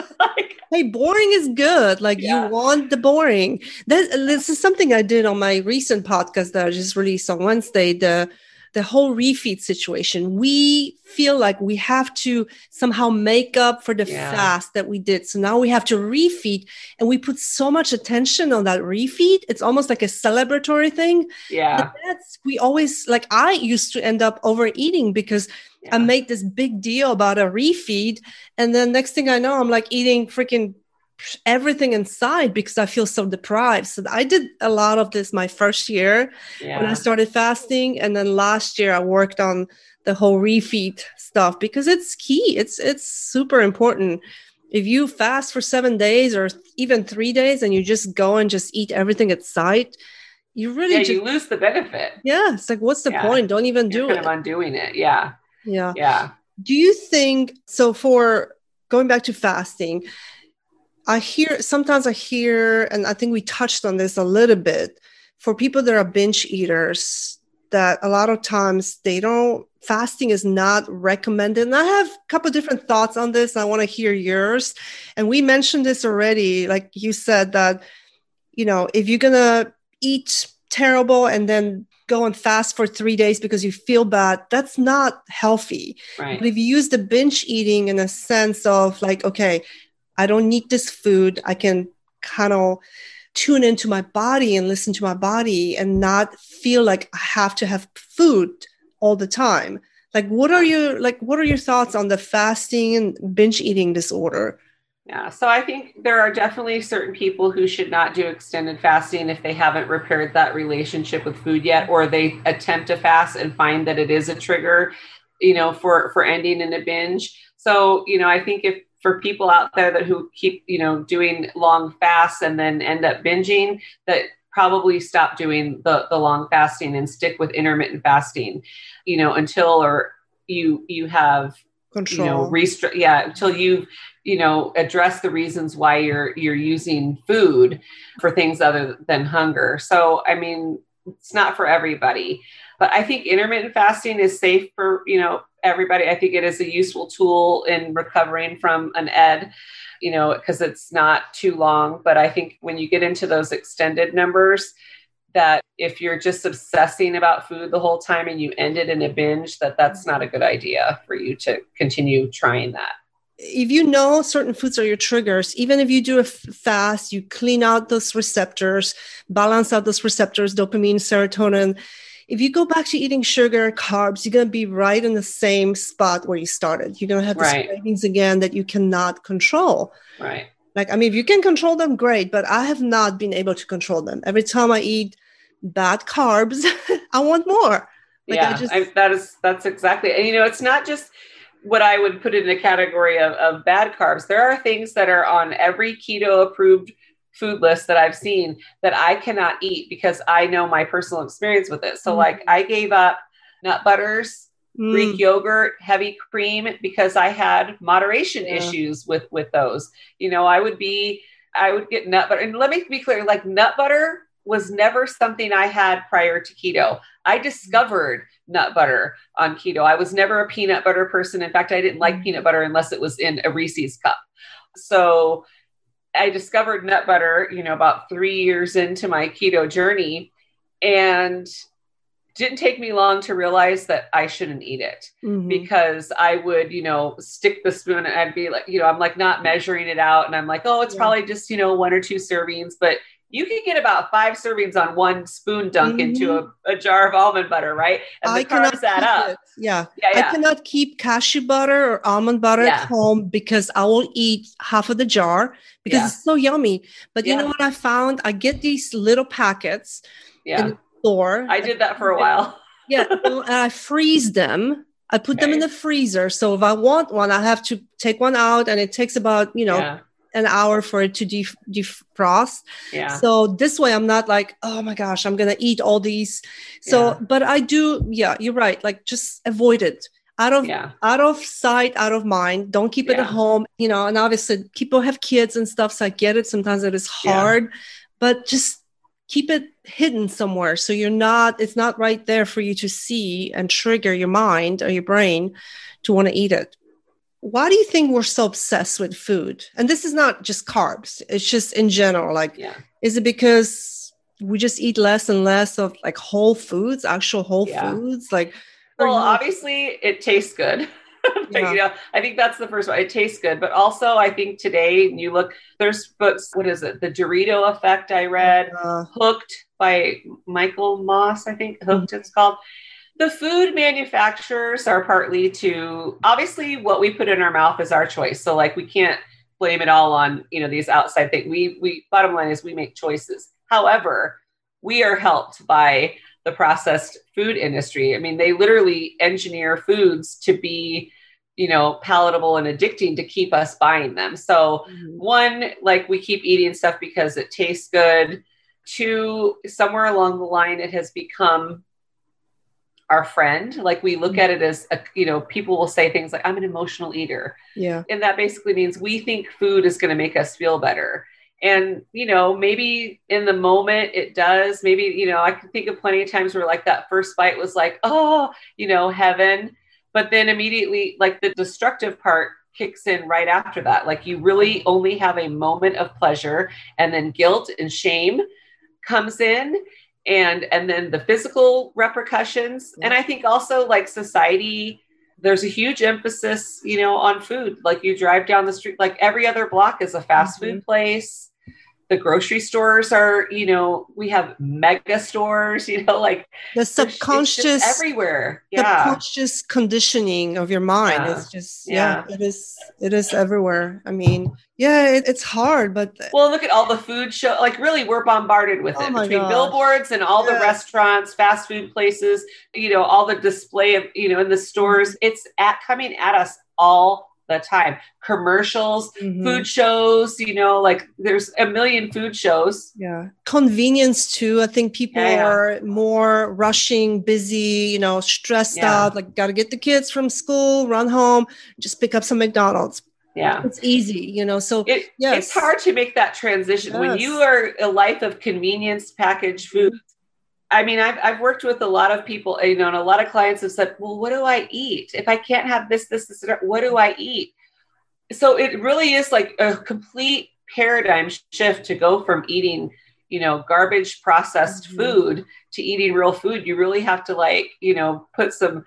Speaker 1: Hey, boring is good. You want the boring. This is something I did on my recent podcast that I just released on Wednesday, the whole refeed situation. We feel like we have to somehow make up for the fast that we did. So now we have to refeed, and we put so much attention on that refeed. It's almost like a celebratory thing.
Speaker 2: Yeah.
Speaker 1: We always, I used to end up overeating because I made this big deal about a refeed. And then next thing I know, I'm eating freaking everything inside because I feel so deprived. So I did a lot of this my first year when I started fasting. And then last year I worked on the whole refeed stuff because it's key. It's super important. If you fast for 7 days or even 3 days and you just go and just eat everything at sight, you really
Speaker 2: you lose the benefit.
Speaker 1: Yeah. It's what's the point? Don't even do it.
Speaker 2: You're kind of undoing it. Yeah.
Speaker 1: Yeah.
Speaker 2: Yeah.
Speaker 1: Do you think, so for going back to fasting, sometimes I hear, and I think we touched on this a little bit, for people that are binge eaters, that a lot of times fasting is not recommended. And I have a couple of different thoughts on this. I want to hear yours. And we mentioned this already, like you said, that, if you're going to eat terrible and then go and fast for 3 days because you feel bad, that's not healthy.
Speaker 2: Right.
Speaker 1: But if you use the binge eating in a sense of okay, I don't need this food, I can kind of tune into my body and listen to my body and not feel like I have to have food all the time. What are your thoughts on the fasting and binge eating disorder?
Speaker 2: Yeah. So I think there are definitely certain people who should not do extended fasting if they haven't repaired that relationship with food yet, or they attempt to fast and find that it is a trigger, for ending in a binge. So, I think for people out there who keep, doing long fasts and then end up binging, that probably stop doing the long fasting and stick with intermittent fasting, until you have
Speaker 1: control,
Speaker 2: until you've, address the reasons why you're using food for things other than hunger. So, it's not for everybody, but I think intermittent fasting is safe for, everybody. I think it is a useful tool in recovering from an ED, because it's not too long. But I think when you get into those extended numbers, that if you're just obsessing about food the whole time and you end it in a binge, that's not a good idea for you to continue trying that.
Speaker 1: if you know certain foods are your triggers, even if you do a fast, you clean out those receptors, balance out those receptors, dopamine, serotonin. If you go back to eating sugar, carbs, you're going to be right in the same spot where you started. You're going to have these cravings again that you cannot control.
Speaker 2: Right.
Speaker 1: Like, I mean, if you can control them, great, but I have not been able to control them. Every time I eat bad carbs, I want more. Like,
Speaker 2: that's exactly. And, it's not just what I would put in a category of bad carbs. There are things that are on every keto approved food list that I've seen that I cannot eat because I know my personal experience with it. So like I gave up nut butters, Greek yogurt, heavy cream, because I had moderation issues with those. I would get nut butter. And let me be clear, like nut butter was never something I had prior to keto. I discovered nut butter on keto. I was never a peanut butter person. In fact, I didn't like peanut butter unless it was in a Reese's cup. So I discovered nut butter, about 3 years into my keto journey, and didn't take me long to realize that I shouldn't eat it because I would, stick the spoon and I'd be like, I'm like not measuring it out. And I'm like, oh, it's probably just, 1 or 2 servings, but you can get about 5 servings on 1 spoon dunk into a jar of almond butter, right? And the carbs add up.
Speaker 1: Yeah. I cannot keep cashew butter or almond butter at home because I will eat half of the jar because it's so yummy. But you know what I found? I get these little packets in the store.
Speaker 2: I did that for a while.
Speaker 1: And I freeze them. I put them in the freezer. So if I want one, I have to take one out, and it takes about, an hour for it to defrost. So this way I'm not like, oh my gosh, I'm going to eat all these. So, but I do, you're right. Like just avoid it out of sight, out of mind. Don't keep it at home, and obviously people have kids and stuff. So I get it. Sometimes it is hard, but just keep it hidden somewhere. So it's not right there for you to see and trigger your mind or your brain to want to eat it. Why do you think we're so obsessed with food? And this is not just carbs. It's just in general. Like, is it because we just eat less and less of like whole foods, actual whole foods? Like,
Speaker 2: well, obviously it tastes good. I think that's the first one. It tastes good. But also I think today there's books, what is it? The Dorito Effect I read, Hooked by Michael Moss, I think Hooked it's called. The food manufacturers are partly obviously what we put in our mouth is our choice. So like we can't blame it all on, these outside things. We bottom line is we make choices. However, we are helped by the processed food industry. I mean, they literally engineer foods to be, palatable and addicting to keep us buying them. So one, like we keep eating stuff because it tastes good. 2, somewhere along the line, it has become our friend. Like we look at it as, people will say things like, I'm an emotional eater.
Speaker 1: Yeah.
Speaker 2: And that basically means we think food is going to make us feel better. And, maybe in the moment it does. Maybe, I can think of plenty of times where like that first bite was like, oh, heaven. But then immediately like the destructive part kicks in right after that. Like you really only have a moment of pleasure, and then guilt and shame comes in. And then the physical repercussions. And I think also like society, there's a huge emphasis, on food. Like you drive down the street, like every other block is a fast food place. The grocery stores are, we have mega stores, like
Speaker 1: the subconscious
Speaker 2: everywhere.
Speaker 1: Subconscious conditioning of your mind is just, it is everywhere. I mean, it's hard, but
Speaker 2: well, look at all the food show. Like really, we're bombarded with it between billboards and all the restaurants, fast food places, all the display of, in the stores. It's coming at us all the time. Commercials, food shows, like there's a million food shows.
Speaker 1: Convenience too. I think people are more rushing, busy, stressed out, like got to get the kids from school, run home, just pick up some McDonald's. It's easy, so
Speaker 2: it's hard to make that transition when you are a life of convenience packaged food. I mean, I've worked with a lot of people, and a lot of clients have said, well, what do I eat? If I can't have this, what do I eat? So it really is like a complete paradigm shift to go from eating, garbage processed food to eating real food. You really have to put some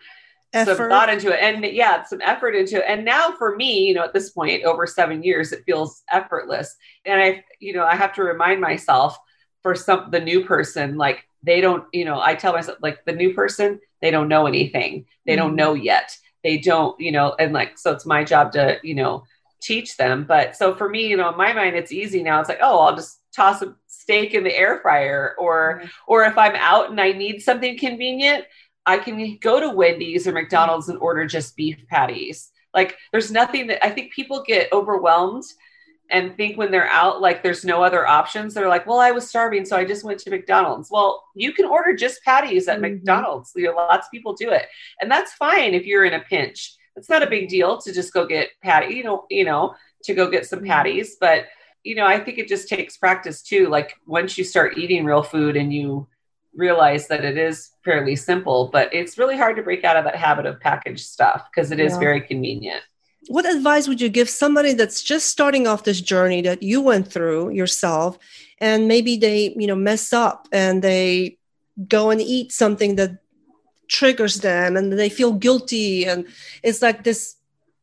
Speaker 1: effort.
Speaker 2: some thought into it, and yeah, some effort into it. And now for me, at this point, over 7 years, it feels effortless. And I have to remind myself, for the new person, like, they don't, I tell myself, like, the new person, they don't know anything. They don't know yet. They don't, and like, so it's my job to, teach them. But so for me, in my mind, it's easy now. It's like, oh, I'll just toss a steak in the air fryer, or if I'm out and I need something convenient, I can go to Wendy's or McDonald's and order just beef patties. Like, there's nothing that, I think people get overwhelmed and think when they're out, like, there's no other options. They're like, well, I was starving, so I just went to McDonald's. Well, you can order just patties at McDonald's. Lots of people do it. And that's fine if you're in a pinch. It's not a big deal to just go get patty, to go get some patties. But, I think it just takes practice too. Like, once you start eating real food and you realize that it is fairly simple, but it's really hard to break out of that habit of packaged stuff because it is very convenient.
Speaker 1: What advice would you give somebody that's just starting off this journey that you went through yourself, and maybe they, mess up and they go and eat something that triggers them and they feel guilty, and it's like this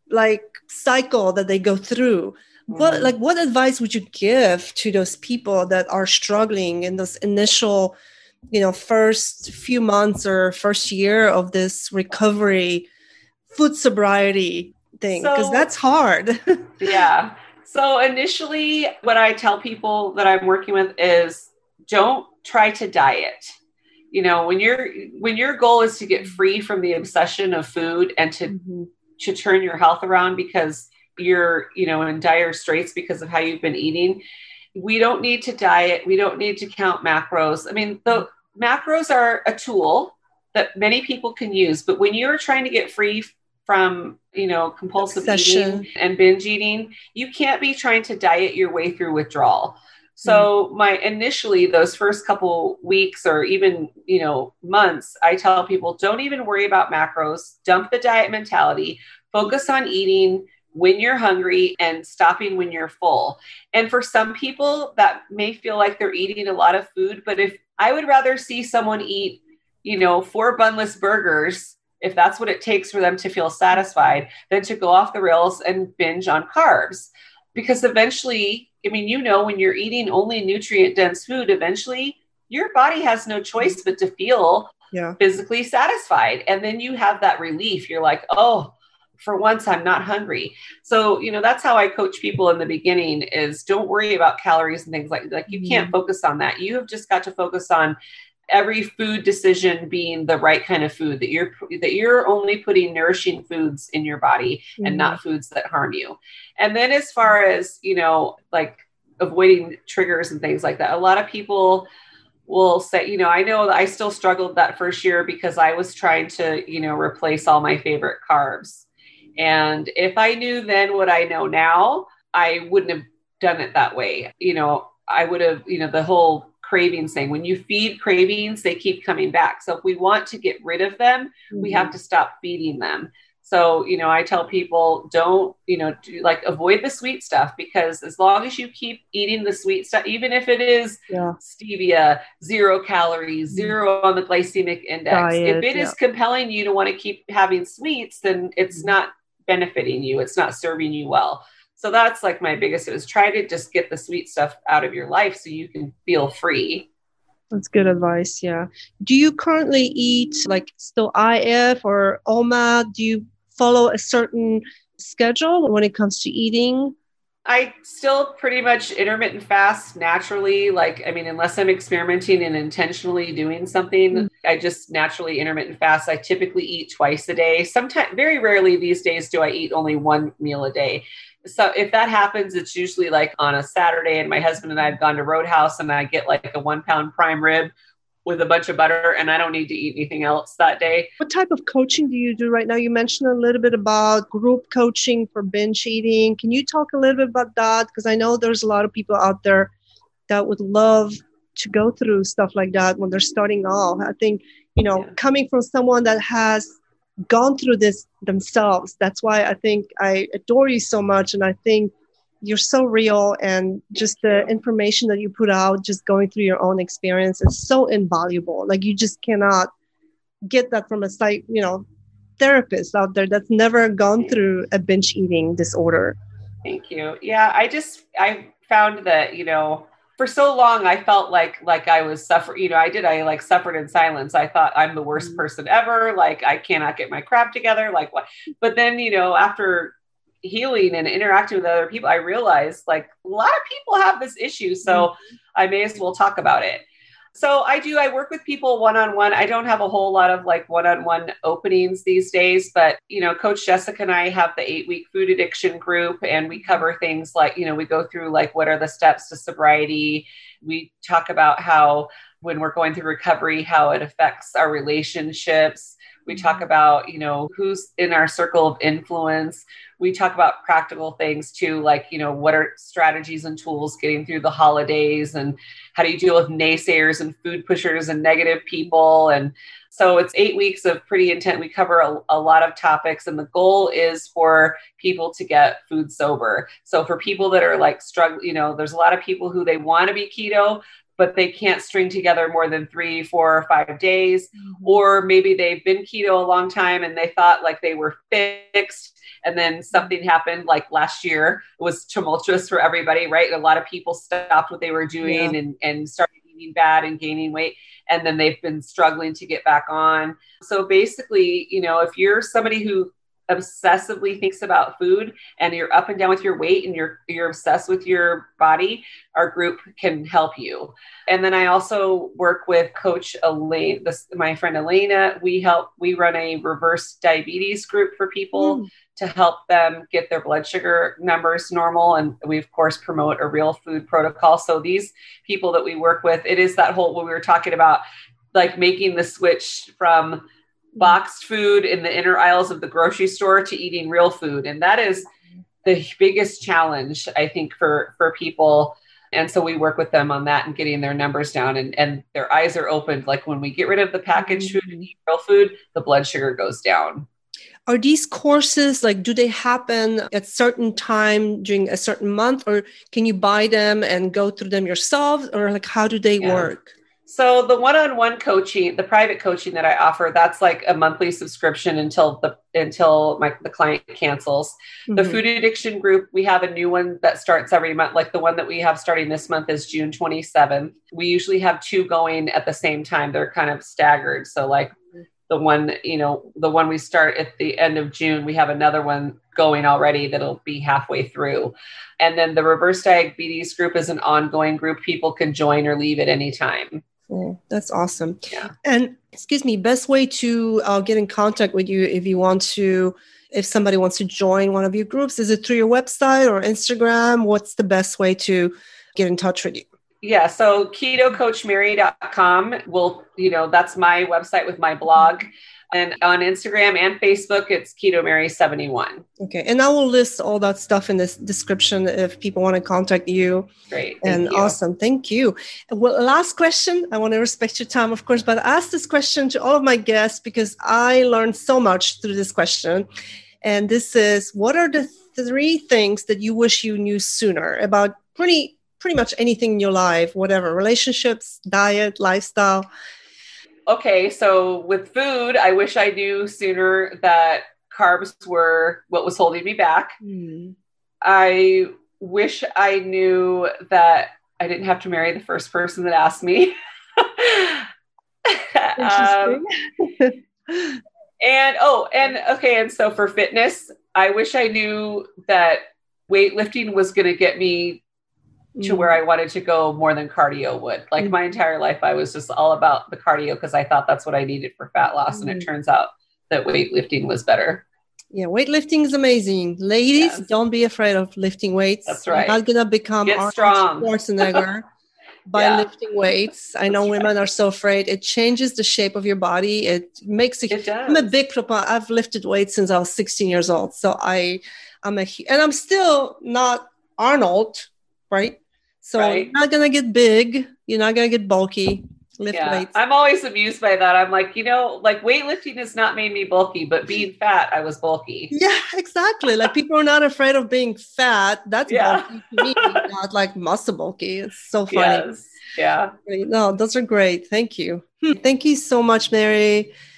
Speaker 1: cycle that they go through? What advice would you give to those people that are struggling in those initial, first few months or first year of this recovery, food sobriety thing? Because that's hard.
Speaker 2: Yeah. So initially, what I tell people that I'm working with is, don't try to diet. When your goal is to get free from the obsession of food and to turn your health around because you're, in dire straits because of how you've been eating, we don't need to diet. We don't need to count macros. I mean, the macros are a tool that many people can use, but when you're trying to get free from, compulsive eating and binge eating, you can't be trying to diet your way through withdrawal. So initially those first couple weeks or even, months, I tell people, don't even worry about macros, dump the diet mentality, focus on eating when you're hungry and stopping when you're full. And for some people that may feel like they're eating a lot of food, but if I would rather see someone eat, 4 bunless burgers, if that's what it takes for them to feel satisfied, than to go off the rails and binge on carbs. Because eventually, when you're eating only nutrient dense food, eventually your body has no choice but to feel physically satisfied. And then you have that relief. You're like, oh, for once, I'm not hungry. So, that's how I coach people in the beginning is, don't worry about calories and things like you can't focus on that. You have just got to focus on every food decision being the right kind of food, that you're only putting nourishing foods in your body and not foods that harm you. And then as far as, avoiding triggers and things like that, a lot of people will say, I know that I still struggled that first year because I was trying to, replace all my favorite carbs. And if I knew then what I know now, I wouldn't have done it that way. I would have, the whole cravings thing, when you feed cravings, they keep coming back. So if we want to get rid of them, we have to stop feeding them. So, I tell people, don't, avoid the sweet stuff, because as long as you keep eating the sweet stuff, even if it is stevia, 0 calories, 0 on the glycemic index, if it is compelling you to want to keep having sweets, then it's not benefiting you. It's not serving you well. So that's my biggest, is try to just get the sweet stuff out of your life so you can feel free.
Speaker 1: That's good advice. Yeah. Do you currently eat still IF or OMAD? Do you follow a certain schedule when it comes to eating?
Speaker 2: I still pretty much intermittent fast naturally. Unless I'm experimenting and intentionally doing something, I just naturally intermittent fast. I typically eat twice a day. Sometimes, very rarely these days, do I eat only 1 meal a day. So if that happens, it's usually on a Saturday, and my husband and I have gone to Roadhouse, and I get a 1 pound prime rib with a bunch of butter, and I don't need to eat anything else that day.
Speaker 1: What type of coaching do you do right now? You mentioned a little bit about group coaching for binge eating. Can you talk a little bit about that? Because I know there's a lot of people out there that would love to go through stuff like that when they're starting off. I think, coming from someone that has gone through this themselves, that's why I think I adore you so much. And I think you're so real, and just the information that you put out, just going through your own experience, is so invaluable. You just cannot get that from a site, therapist out there that's never gone through a binge eating disorder.
Speaker 2: Thank you. Yeah, I found that, for so long I felt like I was suffering, I like suffered in silence. I thought I'm the worst person ever. Like I cannot get my crap together. Like what? But then, after healing and interacting with other people, I realized like a lot of people have this issue. So I may as well talk about it. So I work with people one-on-one. I don't have a whole lot of like one-on-one openings these days, but Coach Jessica and I have the 8-week food addiction group, and we cover things like, we go through like, what are the steps to sobriety? We talk about how, when we're going through recovery, how it affects our relationships. We talk about, who's in our circle of influence. We talk about practical things too, like, what are strategies and tools getting through the holidays, and how do you deal with naysayers and food pushers and negative people? And so it's 8 weeks of pretty intense. We cover a lot of topics, and the goal is for people to get food sober. So for people that are like struggling, there's a lot of people who they want to be keto, but they can't string together more than 3, 4, or 5 days. Or maybe they've been keto a long time and they thought like they were fixed. And then something happened like last year. It was tumultuous for everybody, right? A lot of people stopped what they were doing and started eating bad and gaining weight. And then they've been struggling to get back on. So basically, if you're somebody who obsessively thinks about food and you're up and down with your weight and you're obsessed with your body, our group can help you. And then I also work with Coach Elaine, my friend Elena. We run a reverse diabetes group for people to help them get their blood sugar numbers normal. And we of course promote a real food protocol. So these people that we work with, it is that whole, what we were talking about, like making the switch from boxed food in the inner aisles of the grocery store to eating real food. And that is the biggest challenge, I think, for people. And so we work with them on that and getting their numbers down, and their eyes are opened. Like when we get rid of the packaged food and eat real food, the blood sugar goes down.
Speaker 1: Are these courses, like, do they happen at certain time during a certain month, or can you buy them and go through them yourself, or like, how do they work?
Speaker 2: So the one-on-one coaching, the private coaching that I offer, that's like a monthly subscription until the client cancels. The food addiction group, we have a new one that starts every month. Like the one that we have starting this month is June 27th. We usually have 2 going at the same time. They're kind of staggered. So like the one we start at the end of June, we have another one going already that'll be halfway through. And then the reverse diabetes group is an ongoing group. People can join or leave at any time.
Speaker 1: Oh, that's awesome.
Speaker 2: Yeah.
Speaker 1: And best way to get in contact with you if somebody wants to join one of your groups, is it through your website or Instagram? What's the best way to get in touch with you?
Speaker 2: Yeah. So ketocoachmary.com that's my website with my blog. And on Instagram and Facebook, it's Keto Mary 71.
Speaker 1: Okay. And I will list all that stuff in this description if people want to contact you.
Speaker 2: Great.
Speaker 1: Thank you. Awesome. Thank you. Well, last question. I want to respect your time, of course, but I ask this question to all of my guests because I learned so much through this question. And this is, what are the 3 things that you wish you knew sooner about pretty much anything in your life, whatever, relationships, diet, lifestyle?
Speaker 2: Okay, so with food, I wish I knew sooner that carbs were what was holding me back. I wish I knew that I didn't have to marry the first person that asked me. And so for fitness, I wish I knew that weightlifting was going to get me to where I wanted to go more than cardio would. Like my entire life, I was just all about the cardio because I thought that's what I needed for fat loss. And it turns out that weightlifting was better.
Speaker 1: Yeah, weightlifting is amazing. Ladies, don't be afraid of lifting weights.
Speaker 2: That's right.
Speaker 1: You're not going to become Arnold Schwarzenegger by lifting weights. I know women are so afraid. It changes the shape of your body. It makes it. I'm a big proponent. I've lifted weights since I was 16 years old. So I'm still not Arnold, right? So You're not going to get big. You're not going to get bulky. Lift weights.
Speaker 2: I'm always amused by that. I'm like, like weightlifting has not made me bulky, but being fat, I was bulky.
Speaker 1: Yeah, exactly. Like people are not afraid of being fat. That's bulky to me, not like muscle bulky. It's so funny.
Speaker 2: Yes. Yeah.
Speaker 1: No, those are great. Thank you. Thank you so much, Mary.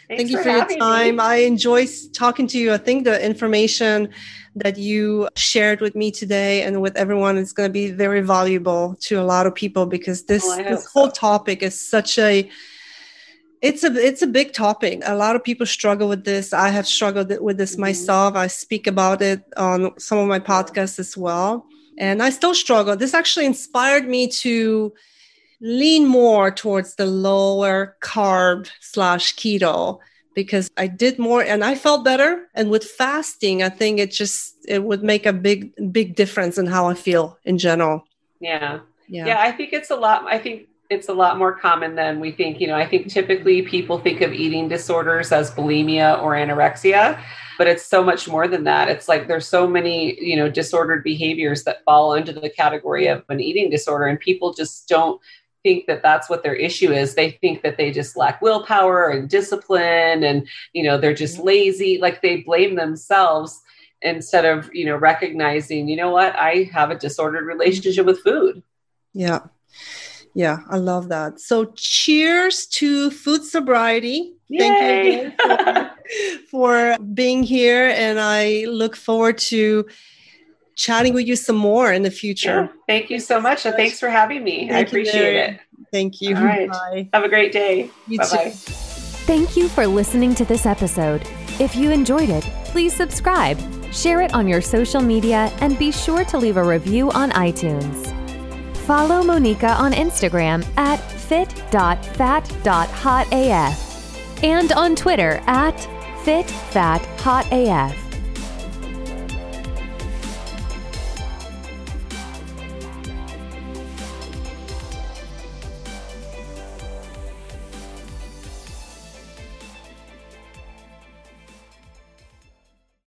Speaker 1: Thank you for your time. I enjoy talking to you. I think the information that you shared with me today and with everyone is going to be very valuable to a lot of people, because this whole topic is it's a big topic. A lot of people struggle with this. I have struggled with this myself. I speak about it on some of my podcasts as well. And I still struggle. This actually inspired me to lean more towards the lower carb / keto, because I did more and I felt better. And with fasting, I think it would make a big difference in how I feel in general.
Speaker 2: Yeah. I think it's a lot more common than we think. I think typically people think of eating disorders as bulimia or anorexia, but it's so much more than that. It's like there's so many, disordered behaviors that fall under the category of an eating disorder, and people just don't think that that's what their issue is. They think that they just lack willpower and discipline, and, they're just lazy. Like they blame themselves instead of, recognizing, what, I have a disordered relationship with food.
Speaker 1: Yeah. Yeah, I love that. So cheers to food sobriety.
Speaker 2: Yay!
Speaker 1: Thank you again for being here. And I look forward to chatting with you some more in the future.
Speaker 2: Yeah, thank you so much. And thanks for having me. I appreciate it.
Speaker 1: Thank you.
Speaker 2: All right.
Speaker 1: Bye.
Speaker 2: Have a great day. Bye-bye.
Speaker 3: Thank you for listening to this episode. If you enjoyed it, please subscribe, share it on your social media, and be sure to leave a review on iTunes. Follow Monica on Instagram at fit.fat.hotaf and on Twitter at fitfathotaf.